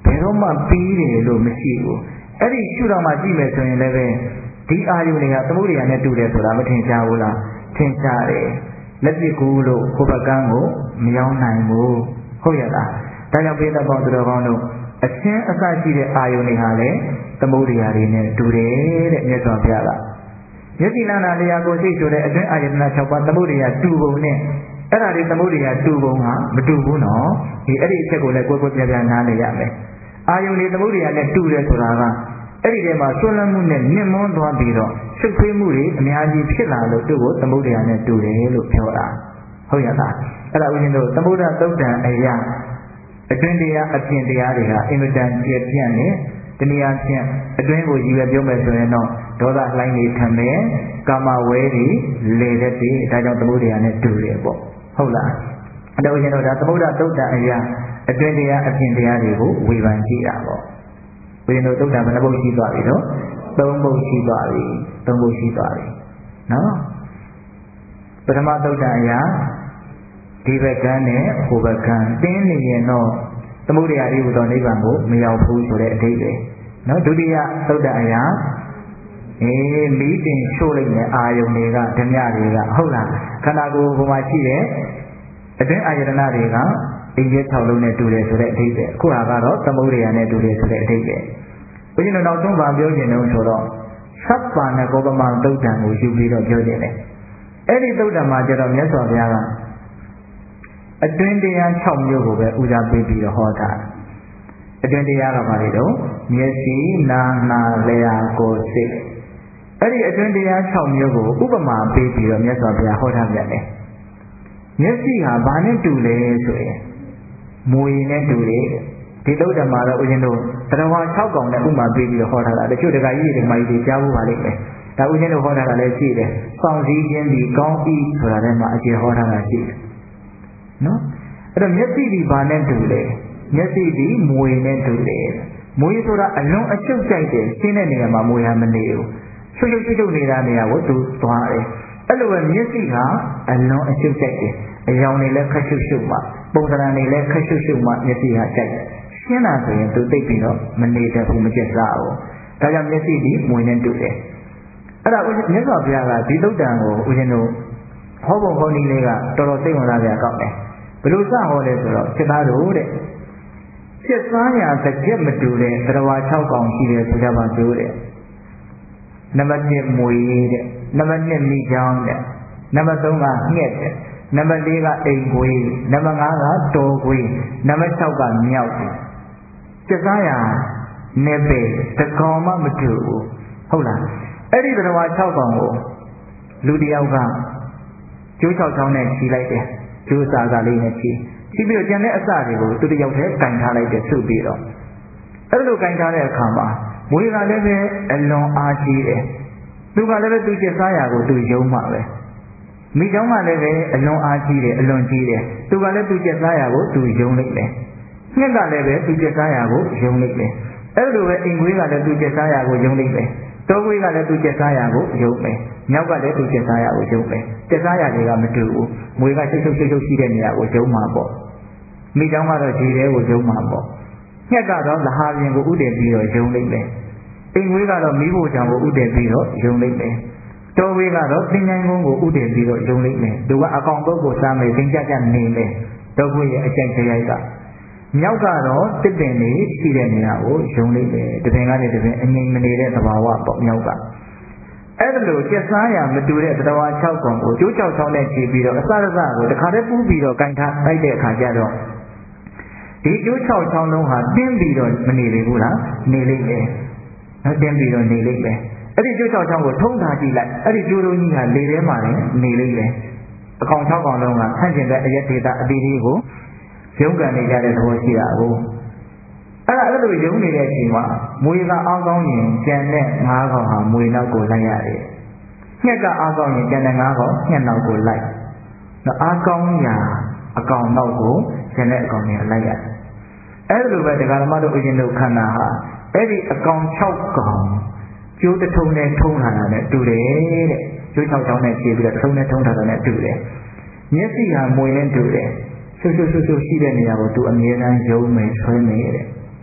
ဘယ်တော့မှပြီးတယ်လို့မရှိဘူးအဲ့ဒီရှုတော့မှကြည့်မယ်ဆိုရင်လည်းပဲဒီအာယုတွေကသမုဒိယနဲ့တူတယ်ဆိုတာမထင်ရှားဘူးလားထင်ရှားတယ်လက်ပြကူလို့ကိုယ်ပကန်းကိုမရောနိုင်ဘူးဟုတ်ရလားဒါကြောင့်ပိဋကပေါင်းသူတော်ကောင်းတို့အချင်းအစရှိတဲ့အာယုတွေဟာလည်းသမုဒိယတွေနဲ့တူတယ်တဲ့မြတ်စွာဘုရားကမျက်စိလန်းတာတရားကိုသိဆိုတဲ့အတွင်းအာယတနာ6ပါးသမုဒိယတူပုံနဲ့အဲ့ဒါတွေသမုဒိယတူပုံဟာမတူဘူးနော်ဒီအဲ့ဒီအချက်ကိုလည်းကိုယ်ပြပြနားလည်ရမယ်အာယုတွေသမုဒိယနဲ့တူတယ်ဆိုတာကအဲ့ဒီထဲမှာဆွလန်းမှုနဲ့မြင့်မွန်းသွားပြီးတော့ရှုပ်ထွေးမှုတွေအများကြီးဖြစ်လာလို့သူ့ကိုသမုဒိယနဲ့တူတယ်လို့ပြောတာဟုတ်ရလားအဲ့ဒါဦးဇင်းတို့သမုဒ္ဒသုတ်တံအရာအတွင်းတရားအပြင်တရားတွေဟာအင်မတန်ကျယ်ပြန့်နေတနည်းအားဖြင့်အတွင်းကိုရည်ရွယ်ပြောမယ်ဆိုရင်တော့ဒေါသလှိုင်းတွေခံမယ်ကာမဝဲတွေလေတဲ့တွေဒါကြောင့်သမုဒ္ဒရာနဲ့တူတယ်ပေါ့ဟုတ်လားအဲ့တော့ဦးဇင်းတို့ဒါသမုဒ္ဒသုတ်တံအရာအတွင်းတရားအပြင်တရားတွေကိုဝေဖန်ကြည့်တာပေါ့ဦးဇင်းတို့သုတ်တံဘယ်နှပုဒ်ရှိသွားပြီတော့3ပုဒ်ရှိသွားပြီ3ပုဒ်ရှိသွားပြီနော်ပထမသုတ်တံအရာဒီဘက်ကန်းနဲ့ဟိုဘက်ကန်းတင်းနေရင်တော့သမုဒ္ဒရာဒီဟူသောနိဗ္ဗာန်ကိုမရောက်ဘူးဆိုတဲ့အဓိပ္ပာယ်နော်ဒုတိယသုတ်တံအရာမီးတင်ရှို့လိုက်တဲ့အာယုန်တွေကဓမြတွေကဟုတ်လားခန္ဓာကိုယ်ပေါ်မှာရှိတဲ့အတွင်းအာယတနာတွေကအင်းကျ6လုံးနဲ့တူတယ်ဆိုတဲ့အဓိပ္ပာယ်အခုဟာကတော့သမုဒ္ဒရာနဲ့တူတယ်ဆိုတဲ့အဓိပ္ပာယ်ဘုရားတော်နောက်ဆုံးပါပြောခြင်းတော့ဆိုတော့သဗ္ဗနကောပမသုတ်တံကိုယူပြီးတော့ပြောခြင်းတယ်အဲ့ဒီသုတ်တံမှာကျတော့မြတ်စွာဘုရားကအတွင်းတရား6မျိုးကိုပဲဦးစားပေးပြီးတော့ဟောတာအတွင်းတရားကဘာလဲတော့မျက်စိနာနာလျှာကိုယ်စိတ်အဲ့ဒီအတွင်းတရား6မျိုးကိုဥပမာပေးပြီးတော့မြတ်စွာဘုရားဟောထားပြန်တယ်မျက်စိဟာဘာနဲ့တူလဲဆိုရင်မွေနဲ့တူတယ်ဒီသုတ်တံမှာတော့ဦးဇင်းတို့တရားဝါ6កောင်နဲ့ဥပမာပေးပြီးတော့ဟောထားတာတချို့တခါကြီးတွေမာကြီးတွေကြားဖို့ပါလိမ့်မယ်ဒါဦးဇင်းတို့ဟောထားတာလည်းရှိတယ်စောင့်စည်းခြင်းဒီကောင်းဤဆိုတာထဲမှာအခြေဟောထားတာရှိတယ်နော်အဲ့တော့မျက်စိဒီဘာနဲ့တူလဲမျက်စိဒီမွေနဲ့တူတယ်မွေဆိုတာအလွန်အကျုပ်ကြိုက်တယ်ရှင်းတဲ့နေရာမှာမွေဟာမနေဘူးချုပ်နေတာနေရာကိုသူသွားတယ်အဲ့လိုပဲမျက်စိကအလွန်အကျုပ်ကြိုက်တယ်အယောင်တွေလည်းခက်ရှုပ်မှပုံစံတွေလည်းခက်ရှုပ်မှမျက်စိဟာကြိုက်တယ်ရှင်းတာဆိုရင်သူသိပြီးတော့မနေတတ်ဘူးမကျက်စားဘူးဒါကြောင့်မျက်စိဒီမွေနဲ့တူတယ်အဲ့ဒါမြတ်စွာဘုရားကဒီသုတ်တံကိုဦးဇင်းတို့ဟောပုံဟောနည်းလေးကတော်တော်သိဝင်လာကြကောက်တယ်ဘယ်လိုစဟောလဲဆိုတော့စိတ်သားတို့တဲ့စိတ်သားရာစကြက်မတူတဲ့တရားဝါ6កောင်ရှိတယ်ဆိုကြပါစို့တဲ့နံပါတ်1မွေတဲ့နံပါတ်2မိချောင်းတဲ့နံပါတ်3ကငှက်တဲ့နံပါတ်4ကအိမ်ခွေးနံပါတ်5ကတော်ခွေးနံပါတ်6ကမြောက်တဲ့စိတ်သားရာနဲ့ပဲတကောင်မှမတူဘူးဟုတ်လားအဲ့ဒီတရားဝါ6កောင်ကိုလူတယောက်ကကျိုး6ချောင်းနဲ့ခြိလိုက်တယ်ကျိုးစာစာလေးနဲ့ခြိပြီးတော့ကျန်တဲ့အစတွေကိုသူတယောက်တည်းကင်ထားလိုက်တယ်စုပြီးတော့အဲ့လိုကင်ထားတဲ့အခါမှာမွေကလည်းပဲအလွန်အားကြီးတယ်သူကလည်းပဲသူကျက်စားရာကိုသူယုံမှပဲမိချောင်းကလည်းပဲအလွန်အားကြီးတယ်အလွန်ကြီးတယ်သူကလည်းသူကျက်စားရာကိုသူယုံလိုက်တယ်ငှက်ကလည်းပဲသူကျက်စားရာကိုယုံလိုက်တယ်အဲ့လိုပဲအိမ်ခွေးကလည်းသူကျက်စားရာကိုယုံလိုက်တယ်တောခွေးကလည်းသူကျက်စားရာကိုယုံမယ်မြောက်ကလည်းသူကျက်စားရာကိုယုံမယ်ကျက်စားရာတွေကမတူဘူးမွေကချုပ်ရှိတဲ့နေရာကိုယုံမှာပေါ့မိချောင်းကတော့ခြေထဲကိုယုံမှာပေါ့ငှက်ကတော့လဟာပြင်ကိုဥတည်ပြီးတော့ယုံလိုက်မယ်အိမ်ခွေးကတော့မိဖို့ကြောင့်ကိုဥတည်ပြီးတော့ယုံလိုက်မယ်တောခွေးကတော့သင်္ချိုင်းကုန်းကိုဥတည်ပြီးတော့ယုံလိုက်မယ်သူကအကောင်ပုတ်ကိုစားမယ်သင်္ကြကြနေမယ်တောခွေးရဲ့အကြိုက်ကြရိုက်ကမြောက်ကတော့တစ်ပင်လေးရှိတဲ့နေရာကိုယုံလိုက်တယ်တပင်ကနေတပင်အငြိမ်မနေတဲ့သဘာဝပေါ့မြောက်ကအဲ့ဒါလို့ကျက်စားရမတူတဲ့တရားဝါ6កောင်ကိုကျိုး6ချောင်းနဲ့ခြေပြီးတော့အစရစကိုတခါတည်းပူးပြီးတော့ကင်ထားလိုက်တဲ့အခါကျတော့ဒီကျိုး6ချောင်းလုံးဟာတင်းပြီးတော့မနေလေဘူးလားနေလိမ့်မယ်နော်တင်းပြီးတော့နေလိမ့်မယ်အဲ့ဒီကျိုး6ချောင်းကိုထုံးထားကြည့်လိုက်အဲ့ဒီကျိုးလုံးကြီးဟာလေထဲမှာလည်းနေလိမ့်မယ်အကောင်6កောင်လုံးကဆန့်ကျင်တဲ့အရက်ဒေတာအတီးလေးကိုရုပ်ကံနေကြတဲ့သဘောရှိတာကိုအဲ့လိုရုံနေတဲ့အချိန်မှာမွေကအောင်းကောင်းရင်ကျန်တဲ့9កောင်ဟာမွေနောက်ကိုလိုက်ရတယ်ငှက်ကအောင်းကောင်းရင်ကျန်တဲ့9កောင်ငှက်နောက်ကိုလိုက်နော်အားကောင်းရာအကောင်နောက်ကိုကျန်တဲ့အကောင်တွေလိုက်ရတယ်အဲ့လိုပဲတရားဓမ္မတို့ဥရှင်တို့ခန္ဓာဟာအဲ့ဒီအကောင်6កောင်ကျိုးတထုံနဲ့ထုံးလာတာနဲ့တူတယ်တဲ့ကျိုး6ချောင်းနဲ့ခြေပြီးတော့ထုံနဲ့ထုံးထားတာနဲ့တူတယ်မျက်စိဟာမွေနဲ့တူတယ်ဆူရှိတဲ့နေရာကိုသူအမြဲတမ်းယုံမယ်ဆွဲမယ်တဲ့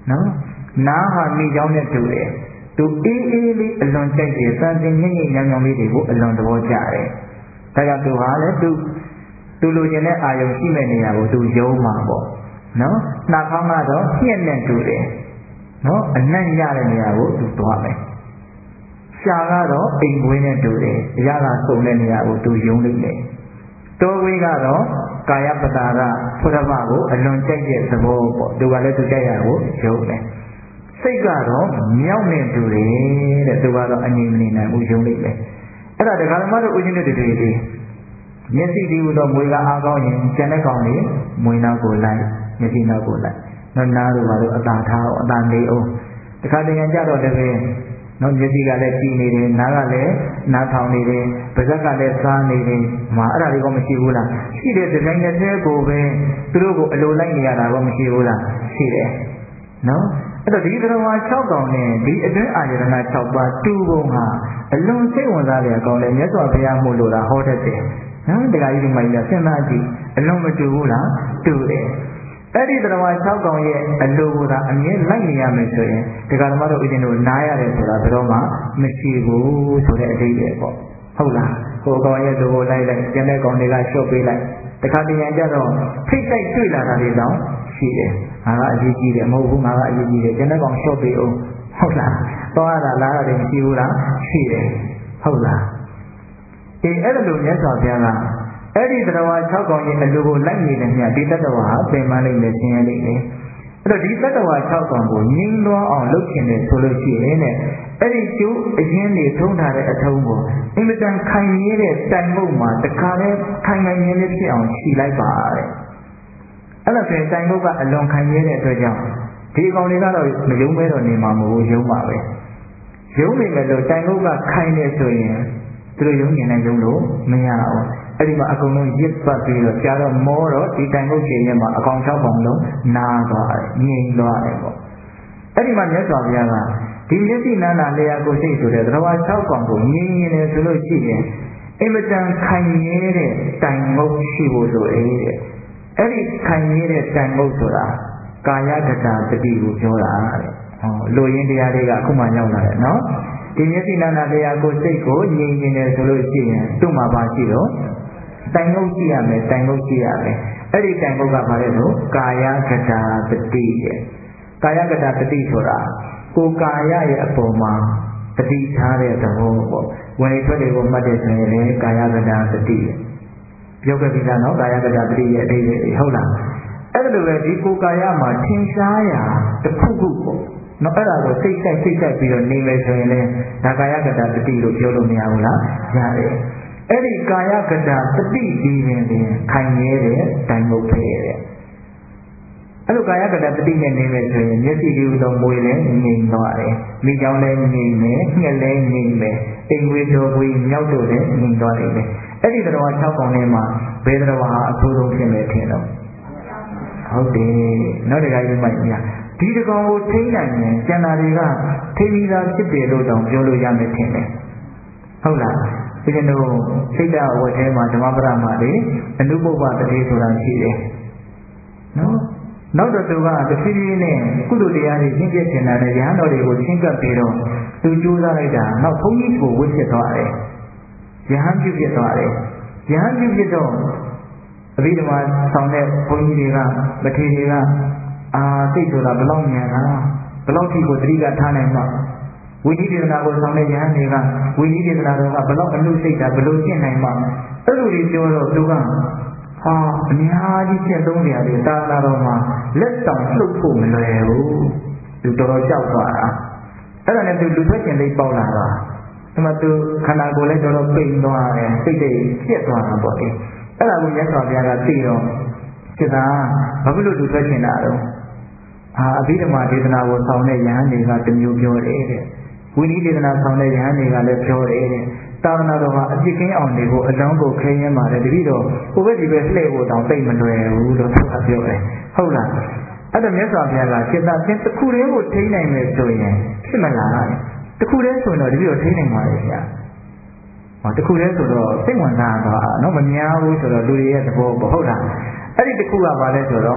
နော်နားဟာမိကြောင်းနဲ့တူတယ်သူအေးအေးလေးအလွန်ကြိုက်တယ်စံစင်ညံ့ညံ့ညောင်ညောင်လေးတွေကိုအလွန်သဘောကျတယ်ဒါကြောင့်သူဟာလည်းသူလိုချင်တဲ့အာယုံရှိမဲ့နေရာကိုသူယုံမှာပေါ့နော်နှာခေါင်းကတော့ညှက်နဲ့တူတယ်နော်အနံ့ရတဲ့နေရာကိုသူသွားမယ်ရှာကတော့အိမ်ဝင်းနဲ့တူတယ်အရာကစုံတဲ့နေရာကိုသူယုံလိမ့်မယ်တောဝေးကတော့ကာယပတာရဖုရမကိုအလွန်ကြိုက်တဲ့သဘောပေါ့သူကလည်းသူကြိုက်ရကိုယုံတယ်စိတ်ကတော့မြောက်နဲ့တူတယ်တဲ့သူကတော့အငြိမ်မနေနိုင်ဘူးယုံလိမ့်မယ်အဲ့ဒါတခါမှတော့ဦးဇင်းတို့တွေမျက်စိဒီဟူသောမွေကအားကောင်းရင်ကျန်တဲ့ကောင်တွေမွေနောက်ကိုလိုက်မျက်စိနောက်ကိုလိုက်နော်နားတို့ဘာလို့အသာထားအောင်အသာနေအောင်တခါတည်းကြတော့လည်းပဲနော်မျက်စိကလည်းကြည်နေတယ်နားကလည်းနားထောင်နေတယ်ပါးစပ်ကလည်းစားနေတယ်မှာအဲ့ဒါတွေကမရှိဘူးလားရှိတဲ့ဒီဇိုင်းနဲ့ကိုပဲသူတို့ကိုအလိုလိုက်နေရတာကမရှိဘူးလားရှိတယ်နော်အဲ့တော့ဒီသရဝါ6កောင်နဲ့ဒီအတွင်းအာယတနာ6ပါးတူပုံဟာအလွန်စိတ်ဝင်စားတဲ့အကောင်းနဲ့မြတ်စွာဘုရားမို့လို့လားဟောတတ်တယ်နော်တရားကြီးဒီမှာစဉ်းစားကြည့်အလွန်မတူဘူးလားတူတယ်အဲ့ဒီသရဝါ6កောင်ရဲ့အလိုကိုသာအမြဲလိုက်နေရမယ်ဆိုရင်ဒီကဓမ္မတို့ဥစဉ်တို့နားရတယ်ဆိုတာဘယ်တော့မှမရှိဘူးဆိုတဲ့အဓိပ္ပာယ်ပေါ့ဟုတ်လားကိုယ်ကောင်ရဲ့လိုကိုလိုက်ကျန်တဲ့ကောင်တွေကလျှော့ပေးလိုက်တခါတည်းကြတော့ထိတ်တိုက်တွေ့လာတာတွေတော့ရှိတယ်ငါကအရေးကြီးတယ်မဟုတ်ဘူးငါကအရေးကြီးတယ်ကျန်တဲ့ကောင်လျှော့ပေးအောင်ဟုတ်လားတော့ရတာလားရတယ်မရှိဘူးလားရှိတယ်ဟုတ်လားအေးအဲ့လိုမြတ်စွာဘုရားကအဲ့ဒီသရဝါ6កောင်ရဲ့အလိုကိုလိုက်နေတဲ့မြတ်ဒီတတ္တဝါဟာပင်ပန်းလိမ့်မယ်ဆင်းရဲလိမ့်မယ်အဲ့တော့ဒီတတ္တဝါ6កောင်ကိုငြိမ်းလွှမ်းအောင်လုပ်ချင်တယ်ဆိုလို့ရှိရင်တဲ့အဲ့ဒီကျိုးအရင်နေထုံးထားတဲ့အထုံးကိုအင်မတန်ခိုင်မြဲတဲ့တိုင်မုတ်မှာတခါလဲခိုင်ခိုင်မြဲမြဲဖြစ်အောင်ခြိလိုက်ပါတဲ့အဲ့ဒါဆိုရင်တိုင်မုတ်ကအလွန်ခိုင်မြဲတဲ့အတွက်ကြောင့်ဒီအကောင်တွေကတော့မယုံမဲတော့နေမှာမဟုတ်ယုံပါပဲယုံနေမယ်လို့တိုင်မုတ်ကခိုင်နေဆိုရင်သူတို့ယုံနေနိုင်ယုံလို့မရအောင်အဲ့ဒီမှာအကုန်လုံးရစ်ပတ်ပြီးတော့ကြာတော့မောတော့ဒီတိုင်မုတ်ခြေထဲမှာအကောင်6កောင်လုံးနာသွားတယ်ငြိမ်သွားတယ်ပေါ့အဲ့ဒီမှာမြတ်စွာဘုရားကဒီမျက်စိနာနာလျာကိုယ်စိတ်ဆိုတဲ့သရဝါ6កောင်ကိုငြိမ်နေတယ်ဆိုလို့ရှိရင်အင်မတန်ခိုင်မြဲတဲ့တိုင်မုတ်ရှိဖို့လိုတယ်တဲ့အဲ့ဒီခိုင်မြဲတဲ့တိုင်မုတ်ဆိုတာကာယကတာတတိကိုပြောတာတဲ့ဟောလိုရင်းတရားတွေကအခုမှရောက်လာတယ်နော်ဒီမျက်စိနာနာလျာကိုယ်စိတ်ကိုငြိမ်နေတယ်ဆိုလို့ရှိရင်သူ့မှာပါရှိတော့တိုင်မုတ်ရှိရမယ်တိုင်မုတ်ရှိရမယ်အဲ့ဒီတိုင်မုတ်ကဘာလဲဆိုကာယကတာတတိရဲ့ကာယကတာတတိဆိုတာကိုယ်ကာယရဲ့အပေါ်မှာတတိထားတဲ့သဘောပေါ့ဝင်လေထွက်လေကိုမှတ်တဲ့ဆိုရင်လည်းကာယကတာတတိပြောခဲ့ပြီးသားနော်ကာယကတာတတိရဲ့အဓိပ္ပာယ်ဟုတ်လားအဲ့လိုပဲဒီကိုယ်ကာယမှာထင်ရှားရာတစ်ခုခုပေါ့နော်အဲ့ဒါကိုစိတ်ဆိုင်ပြီးတော့နေမယ်ဆိုရင်လည်းဒါကာယကတာတတိလို့ပြောလို့မရဘူးလားရတယ်အဲ့ဒီကာယကတာတတိဒီပင်ခိုင်မြဲတဲ့တိုင်မုတ်ပဲတဲ့အဲ့လိုကာယကတာတတိနဲ့နေမယ်ဆိုရင်မျက်စိဒီလိုမွေလည်းငြိမ်သွားတယ်မိကြောင်းလည်းငြိမ်မယ်ငှက်လည်းငြိမ်မယ်အိမ်ဝေးတော်ဝေးမြောက်တို့လည်းငြိမ်သွားလိမ့်မယ်အဲ့ဒီသရဝါ6កောင်ထဲမှာဘယ်သရဝါဟာအဆိုးဆုံးဖြစ်မယ်ထင်တော့ဟုတ်တယ်နောက်တစ်ခါယူမှညာဒီတကောင်ကိုထိန်းနိုင်ရင်ကျန်တာတွေကထိန်းပြီးသားဖြစ်တယ်လို့တောင်ပြောလို့ရမယ်ထင်တယ်ဟုတ်လားဒီကနေ့စိတ်ဓာတ်ဝတ်ထဲမှာဓမ္မပဒမှာလေအနုပုပ္ပတတိဆိုတာရှိတယ်နော်နောက်တော့သူကတဖြည်းဖြည်းနဲ့ကုသိုလ်တရားတွေရှင်းပြတင်လာတဲ့ရဟန်းတော်တွေကိုရှင်းကပ်ပြီးတော့သူကြိုးစားလိုက်တာနောက်ဘုန်းကြီးကိုဝတ်ဖြစ်သွားတယ်ရဟန်းပြုဖြစ်သွားတယ်ရဟန်းပြုဖြစ်တော့အဘိဓမ္မာဆောင်တဲ့ဘုန်းကြီးတွေကမထေရတွေကစိတ်ဆိုတာဘယ်လောက်မြန်လားဘယ်လောက်ထိကိုတတိကထားနိုင်မှာဝိနည်းဒေသနာကိုဆောင်တဲ့ယဟန်တွေကဝိနည်းဒေသနာတော်ကဘယ်လောက်အမှုစိတ်တာဘယ်လိုရှင်းနိုင်မှာအဲ့လိုတွေပြောတော့သူကအများကြီးရှင်းသုံးနေရတယ်တာနာတော်မှာလက်ဆောင်လှုပ်ဖို့မလွယ်ဘူးသူတော်တော်ကြောက်သွားတာအဲ့ဒါနဲ့သူလူထွက်ကျင်လေးပေါက်လာတာဒီမှာသူခန္ဓာကိုယ်လည်းတော်တော်ပိန်သွားတယ်စိတ်တွေပြက်သွားတာပေါ့လေအဲ့ဒါကိုမြတ်စွာဘုရားကသိတော့စိတ်သာဘာဖြစ်လို့လူထွက်ကျင်တာတော့အဘိဓမ္မာဒေသနာကိုဆောင်တဲ့ယဟန်တွေကတမျိုးပြောတယ်တဲ့ဝိနည်းဒေသနာဆောင်တဲ့ယဟန်တွေကလည်းပြောတယ်တဲ့သာသနာတော်မှာအပြစ်ကင်းအောင်တွေကိုအလောင်းကိုခဲရင်းပါတယ်တတိတော့ကိုယ်ပဲဒီပဲလှည့်ဖို့တောင်သိမလွယ်ဘူးလို့သူကပြောတယ်ဟုတ်လားအဲ့ဒါမြတ်စွာဘုရားကစိတ်သာတစ်ခုတည်းကိုထိန်းနိုင်မယ်ဆိုရင်ဖြစ်မလားတစ်ခုတည်းဆိုတော့တတိတော့ထိန်းနိုင်ပါလေဗျာတစ်ခုတည်းဆိုတော့စိတ်ဝင်စားတော့နော်မများဘူးဆိုတော့လူတွေရဲ့သဘောပေါ့ဟုတ်လားအဲ့ဒီတစ်ခုကဘာလဲဆိုတော့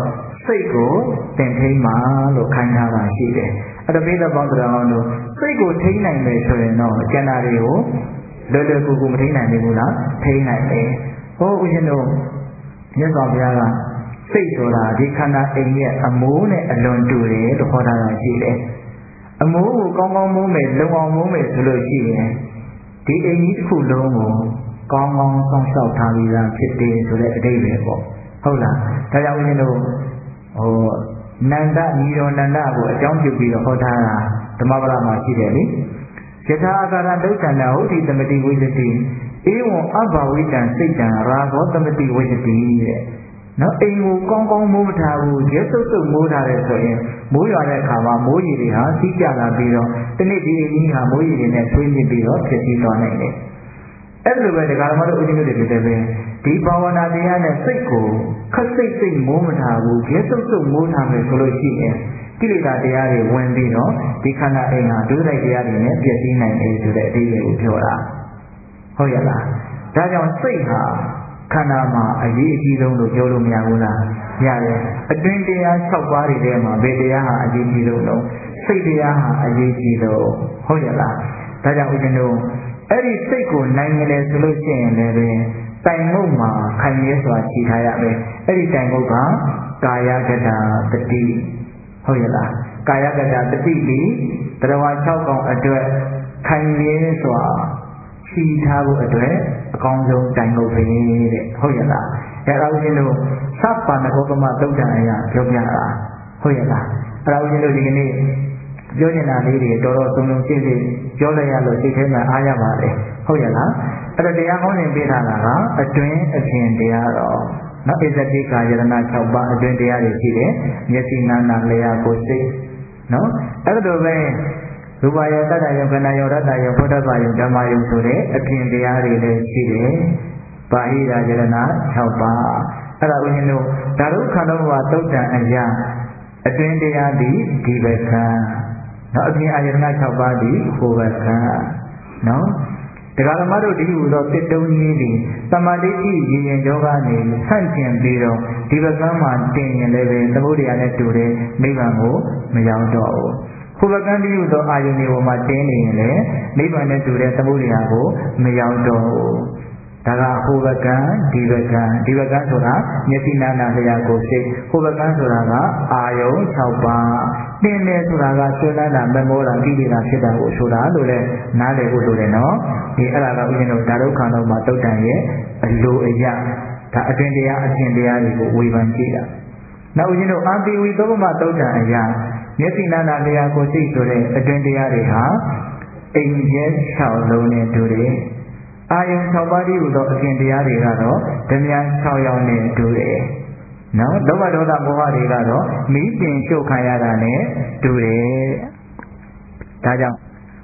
စိတ်ကိုတင်ထိန်မှာလို့ခိုင်းထားတာရှိတယ်အဲ့ဒါပြီးတော့ပေါင်းတော်အောင်လို့စိတ်ကိုထိန်းနိုင်မယ်ဆိုရင်တော့ကျန်တာတွေကိုလွယ်လွယ်ကူကူမထိန်းနိုင်ဘူးလားထိန်းနိုင်တယ်ဟိုဦးရှင်တို့မြတ်စွာဘုရားကစိတ်ဆိုတာဒီခန္ဓာအိမ်ရဲ့အမိုးနဲ့အလွန်တူတယ်လို့ခေါ်တာရှိတယ်အမိုးကိုကောင်းကောင်းမိုးမယ်လုံအောင်မိုးမယ်ဆိုလို့ရှိရင်ဒီအိမ်ကြီးတစ်ခုလုံးကိုကောင်းကောင်းစောင့်ရှောက်ထားပြီးသားဖြစ်တယ်ဆိုတဲ့အဓိပ္ပာယ်ပေါ့ဟုတ်လားဒါကြောင့်ဦးဇင်းတို့နန္ဒညီတော်နန္ဒကိုအကြောင်းပြုပြီးတော့ဟောထားတာဓမ္မပဒမှာရှိတယ်လေယထာအာကာရဒုက္ခနာဟုတ်ဒီသမတိဝိသတိဧဝံအဘဝိတံစိတ်တံရာဂောသမတိဝိသတိတဲ့နော်အိမ်ကိုကောင်းကောင်းမိုးမထားဘူးရဲစုပ်စုပ်မိုးထားတယ်ဆိုရင်မိုးရွာတဲ့အခါမှာမိုးရေတွေဟာစီးကျလာပြီးတော့တနေ့ဒီအိမ်ကြီးဟာမိုးရေတွေနဲ့ဆွေးနွေးပြီးတော့ဖြစ်ပြီးသွားနိုင်တယ်အဲ့လိုပဲဒကာဓမ္မတို့ဦးဇင်းတို့တွေဖြစ်တဲ့ပင်ဒီဘာဝနာတရားနဲ့စိတ်ကိုခက်စိတ်စိတ်မိုးမထားဘူးရဲစုပ်စုပ်မိုးထားမယ်ဆိုလို့ရှိရင်ကိလေသာတရားတွေဝင်ပြီးတော့ဒီခန္ဓာအိမ်ဟာဒုစရိုက်တရားတွေနဲ့ပြည့်စည်နိုင်တယ်ဆိုတဲ့အဓိပ္ပာယ်ကိုပြောတာဟုတ်ရလားဒါကြောင့်စိတ်ဟာခန္ဓာမှာအရေးအကြီးဆုံးလို့ပြောလို့မရဘူးလားရတယ်အတွင်းတရား6ပါးတွေထဲမှာဘယ်တရားဟာအရေးကြီးဆုံးလဲစိတ်တရားဟာအရေးကြီးဆုံးဟုတ်ရလားဒါကြောင့်ဦးဇင်းတို့အဲ့ဒီစိတ်ကိုနိုင်ရလေဆိုလို့ရှိရင်လည်းတိုင်မုတ်မှာခိုင်ရဲစွာရှိထားရမယ်အဲ့ဒီတိုင်မုတ်ကကာယကတ္တတတိဟုတ်ရလားကာယကတ္တတတိပြီးတရားဝါ6កောင်အတွက်ခိုင်ရဲစွာရှိထားဖို့အတွက်အကောင်းဆုံးတိုင်မုတ်ပဲတဲ့ဟုတ်ရလားအဲ့ဒါဦးဇင်းတို့သဗ္ဗနဂောကမသုတ်တံအရာပြောပြတာဟုတ်ရလားအဲ့ဒါဦးဇင်းတို့ဒီကနေ့ပြောနေတာလေးတွေတော်တော်သုံးလုံးရှင်းရှင်းပြောလိုက်ရလို့စိတ်ထဲမှာအားရပါတယ်ဟုတ်ရလားအဲ့ဒါတရားဟောနေပေးတာကအတွင်းအပြင်တရားတော်နော်ဣဇတိကာယရဏ6ပါးအတွင်းတရားတွေရှိတယ်မျက်စိနာနာလျှာကိုယ်စိတ်နော်အဲ့လိုပဲရူပယတတ္တယခဏယောရတ္တယဘုဒ္ဓဘာယဓမ္မယဆိုတဲ့အပြင်တရားတွေလည်းရှိတယ်ပါဠိရာယရဏ6ပါးအဲ့ဒါဦးဇင်းတို့ဓာတုခန္ဓာဘဝသုတ်တံအရာအတွင်းတရားသည်ဒီဘကံနော်အပြင်အာယတနာ6ပါးသည်ဟိုဘကံနော်တရားဓမ္မတို့ဒီဟူသောတစ်တုံးကြီးသည်သမာဓိရှိရင်ရင်ယောဂနဲ့ဆန့်ကျင်ပြီးတော့ဒီဘကံမှာတင်ရင်လည်းပဲသမုဒိယနဲ့တူတဲ့နိဗ္ဗာန်ကိုမရောက်တော့ဘူးဟိုဘကံဒီဟူသောအာယုန်တွေပေါ်မှာတင်းနေရင်လည်းနိဗ္ဗာန်နဲ့တူတဲ့သမုဒိယကိုမရောက်တော့ဘူးဒါကဟိုဘကံဒီဘကံဆိုတာမျက်စိနာနာလျှာကိုယ်စိတ်ဟိုဘကံဆိုတာကအာယုံ6ပါးတင်းတယ်ဆိုတာကဆွေးနွေးတာမမောတာကိလေသာဖြစ်တာကိုဆိုတာလို့လည်းနားလည်ဖို့လိုတယ်နော်ဒီအဲ့ဒါကဦးဇင်းတို့ဓာတုခန္ဓာမှာတုတ်တန်ရဲ့အလိုအရဒါအတွင်တရားအပြင်တရားတွေကိုဝေဖန်ကြည့်တာနောက်ဦးဇင်းတို့အာတိဝိသောမတုတ်တန်အရာမျက်စိနာနာလျှာကိုယ်စိတ်ဆိုတဲ့အတွင်တရားတွေဟာအိမ်ရဲ့6လုံးနဲ့တူတယ်အာယုံ6ပါးဒီဟူသောအပြင်တရားတွေကတော့ဓမြ6ယောက်နဲ့တူတယ်။နော်လောဘဒေါသမောဟတွေကတော့မိပင်ချုပ်ခံရတာနဲ့တူတယ်။ဒါကြောင့်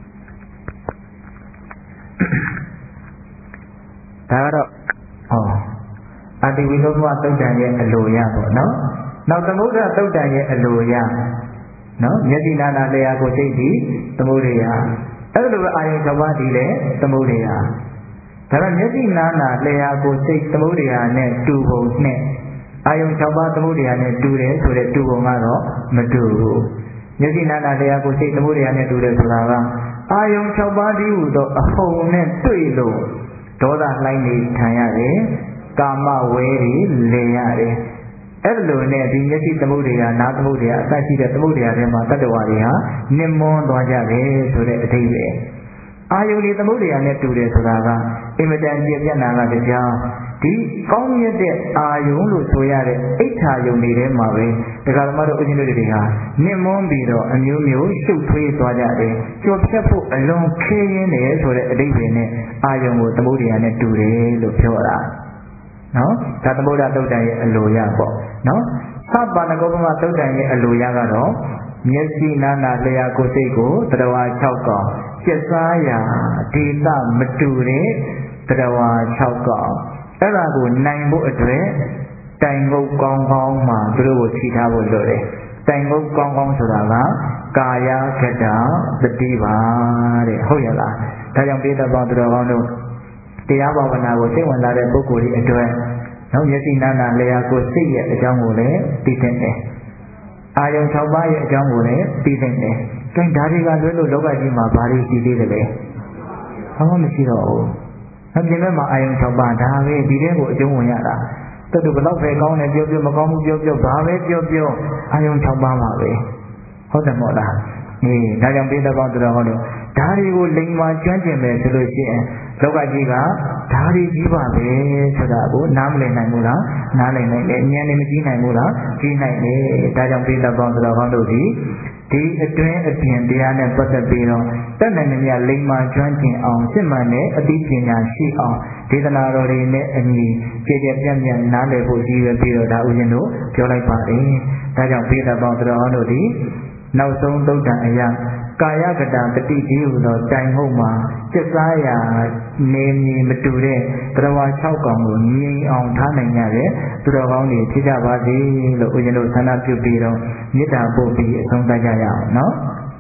ဒါကတော့အာတိဝိသောဘသုတ်တံရဲ့အလိုရပေါ့နော်။နောက်သမုဒ္ဒသုတ်တံရဲ့အလိုရနော်မျက်စိနာနာလျှာကိုစိတ်ပြီးသမုဒိယအဲ့လိုပဲအာယုံ6ပါးဒီလည်းသမုဒိယဒါကမျက်စိနာနာလျှာကိုစိတ်သမုဒ္ဒရာနဲ့တူပုံနဲ့အာယုံ6ပါးသမုဒ္ဒရာနဲ့တူတယ်ဆိုတဲ့တူပုံကတော့မတူဘူးမျက်စိနာနာလျှာကိုစိတ်သမုဒ္ဒရာနဲ့တူတယ်ဆိုတာကအာယုံ6ပါးဒီဟူသောအဟုန်နဲ့တွေ့လို့ဒေါသလှိုင်းနေခံရတယ်ကာမဝဲတွေလဲရတယ်အဲ့လိုနဲ့ဒီမျက်စိသမုဒ္ဒရာနားသမုဒ္ဒရာအစရှိတဲ့သမုဒ္ဒရာထဲမှာတတ္တဝါတွေဟာနစ်မွန်းသွားကြတယ်ဆိုတဲ့အဓိပ္ပာယ်အာယုန်ဒီသမုဒ္ဒရာနဲ့တူတယ်ဆိုတာကအင်မတန်ပြည့်ပြတ်နာကကြောင်းဒီကောင်းမြတ်တဲ့အာယုန်လို့ဆိုရတဲ့အိဋ္ဌာယုန်တွေထဲမှာပဲတရားဓမ္မတို့ဦးဇင်းတို့တွေဟာနစ်မွန်းပြီးတော့အမျိုးမျိုးရှုပ်ထွေးသွားကြတယ်ကြော်ဖြတ်ဖို့အလွန်ခဲရင်းတယ်ဆိုတဲ့အဓိပ္ပာယ်နဲ့အာယုန်ကိုသမုဒ္ဒရာနဲ့တူတယ်လို့ပြောတာနော်ဒါသမုဒ္ဒသုတ်တံရဲ့အလိုရပေါ့နော်သဗ္ဗနဂောပမသုတ်တံရဲ့အလိုရကတော့မျက်စိနာနာလျှာကိုယ်စိတ်ကိုတရားဝါ6កောင်ကျက်စားရာဒေသမတူတဲ့တရားဝါ6កောင်အဲ့ဒါကိုနိုင်ဖို့အတွက်တိုင်ငုတ်ကောင်းကောင်းမှသူတို့ကိုခြိထားဖို့လိုတယ်တိုင်ငုတ်ကောင်းကောင်းဆိုတာကကာယကတ္တသတိပါတဲ့ဟုတ်ရလားဒါကြောင့်ပိဋကပေါင်းသူတော်ကောင်းတို့တရားဘာဝနာကိုစိတ်ဝင်စားတဲ့ပုဂ္ဂိုလ်တွေအတွက်နောက်မျက်စိနာနာလျာကိုစိတ်ရဲ့အကြောင်းကိုလည်းသိတဲ့တယ်အာယုံ6ပါးရဲ့အကြောင်းကိုလည်းသိတဲ့တယ်ကဲဒါတွေကလွဲလို့လောကကြီးမှာဘာတွေရှိသေးတယ်လဲဘာမှမရှိတော့ဘူးအပြင်ဘက်မှာအာယုံ6ပါးဒါပဲဒီတဲ့ကိုအကျုံးဝင်ရတာတော်တော်ဘလောက်ပဲကောင်းတယ်ပြောပြောမကောင်းဘူးပြောပြောဘာပဲပြောပြောအာယုံ6ပါးမှာပဲဟုတ်တယ်မဟုတ်လားဒါကြောင့်ပိဋကပေါင်းတော်ဟောလို့ဓာရီကိုလိမ်မာကျွမ်းကျင်မယ်ဆိုလို့ရှိရင်လောကကြီးကဓာရီကြီးပါပဲဆိုတာကိုနားမလည်နိုင်ဘူးလားနားလည်နိုင်တယ်ဉာဏ်နဲ့မကြည့်နိုင်ဘူးလားကြည့်နိုင်တယ်ဒါကြောင့်ပိဋကပေါင်းတော်ဟောလို့ဒီအတွင်းအပြင်တရားနဲ့ပတ်သက်ပြီးတော့တတ်နိုင်မြတ်လိမ္မာကျွမ်းကျင်အောင်စစ်မှန်တဲ့အသိပညာရှိအောင်ဒေသနာတော်တွေနဲ့အညီကြည်ကြပြန့်ပြန့်နားလည်ဖို့ရည်ရွယ်ပြီးတော့ဒါဥစဉ်တို့ပြောလိုက်ပါတယ်။ဒါကြောင့်ပိဋကပေါင်းတော်တို့ဒီနောက်ဆုံးသုတ်တံအရာကာယကတပฏิဒီဟုသောတိုင်ဟုတ်မှာစက်စားရာနေမြေမတူတဲ့တရား6កောင်ကိုငြိမ်အောင်ထားနိုင်ကြတဲ့သူတော်ကောင်းတွေဖြစ်ကြပါစေလို့ဦးဇင်းတို့ဆန္ဒပြုပြီးတော့မေတ္တာပို့ပြီးအဆုံးသတ်ကြရအောင်နော်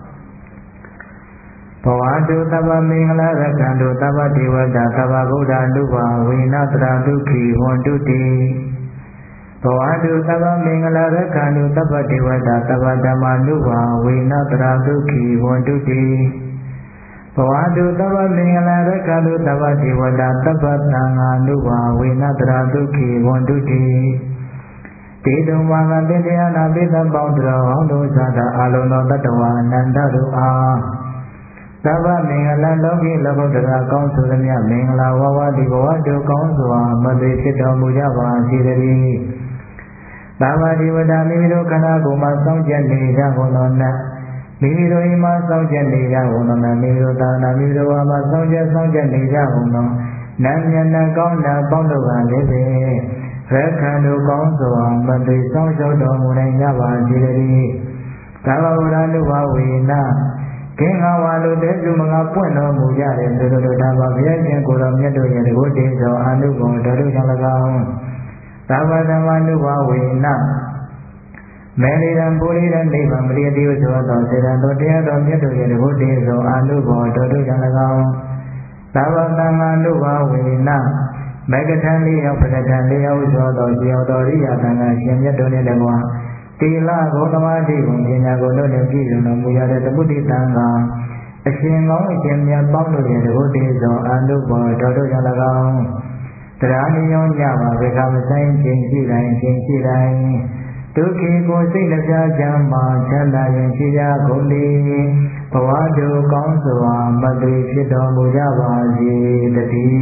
ဘဝတုသဗ္ဗမင်္ဂလာရကံတုသဗ္ဗဒေဝတာသဗ္ဗဗုဒ္ဓ ानु ဘာဝေနတရာဒုက္ခိဝန္တုတိဘဝတုသဗ္ဗမင်္ဂလာရကံတုသဗ္ဗဒေဝတာသဗ္ဗဓမ္မာနုဘာဝေနတရာဒုက္ခိဝန္တုတိဘဝတုသဗ္ဗမင်္ဂလာရကံတုသဗ္ဗဒေဝတာသဗ္ဗသံဃာနုဘာဝေနတရာဒုက္ခိဝန္တုတိတေတုံမာမတေတရားနာပိသပေါင်းတော်ဟောတို့သာသာအလုံးသောတတ္တဝါအနန္တတို့အားသဗ္ဗမင်္ဂလာလောကီလောကုတ္တရာကောင်းဆိုသမျှမင်္ဂလာဝဝတိဘဝတုကောင်းစွာမသိဖြစ်တော်မူကြပါစေတည်းသာဝတိဝဒမိမိတို့ခန္ဓာကိုယ်မှာစောင့်ကြနေကြကုန်သောနတ်မိမိတို့အိမ်မှာစောင့်ကြနေကြကုန်သောနတ်မိမိတို့သာနာမိမိတို့ဘာမှာစောင့်ကြနေကြကုန်သောနတ်မျက်နှာကောင်းတာပေါင်းတို့ကလည်းပဲရခန္တုကောင်းစွာမသိဆောင်ရှောက်တော်မူနိုင်ကြပါစေတည်းသာဝရဏုဘဝေနကင်္ဂဝါလူတဲ့လူမကပွင့်တော်မူကြတယ်ဆိုတို့ဒါပါဘုရားရှင်ကိုယ်တော်မြတ်တို့ရဲ့တကုတေသောအာနုဘောတော်တို့ကြောင့်၎င်းသဗ္ဗဓမ္မနုဘဝေနမေလိရံပုရိရနိဗ္ဗာန်မရိယတိဝသောသောစေတံတော်တရားတော်မြတ်တို့ရဲ့တကုတေသောအာနုဘောတော်တို့ကြောင့်၎င်းသဗ္ဗသံဃာနုဘဝေနမေကထံလေးရောက်ပကထံလေးရောက်သောသောရှိရောက်တော်ရိယသံဃာရှင်မြတ်တို့နှင့်တကွာတိလဂုဏဝတိဘုံပညာကိုတို့နဲ့ပြည့်စုံတော်မူရတဲ့တပုတိသံဃာအရှင်ကောင်းအရှင်မြတ်ပေါင်းတို့ရဲ့တကုတေသောအာနုဘောတော်တို့ကြောင့်၎င်းတရားနိယောညပါဘေခမဆိုင်ခြင်းရှိတိုင်းဒုက္ခိကိုစိတ်နှပြချမ်းမှာချမ်းသာရင်ရှိကြကုန်လေဘဝတို့ကောင်းစွာမသိဖြစ်တော်မူကြပါစေတည်း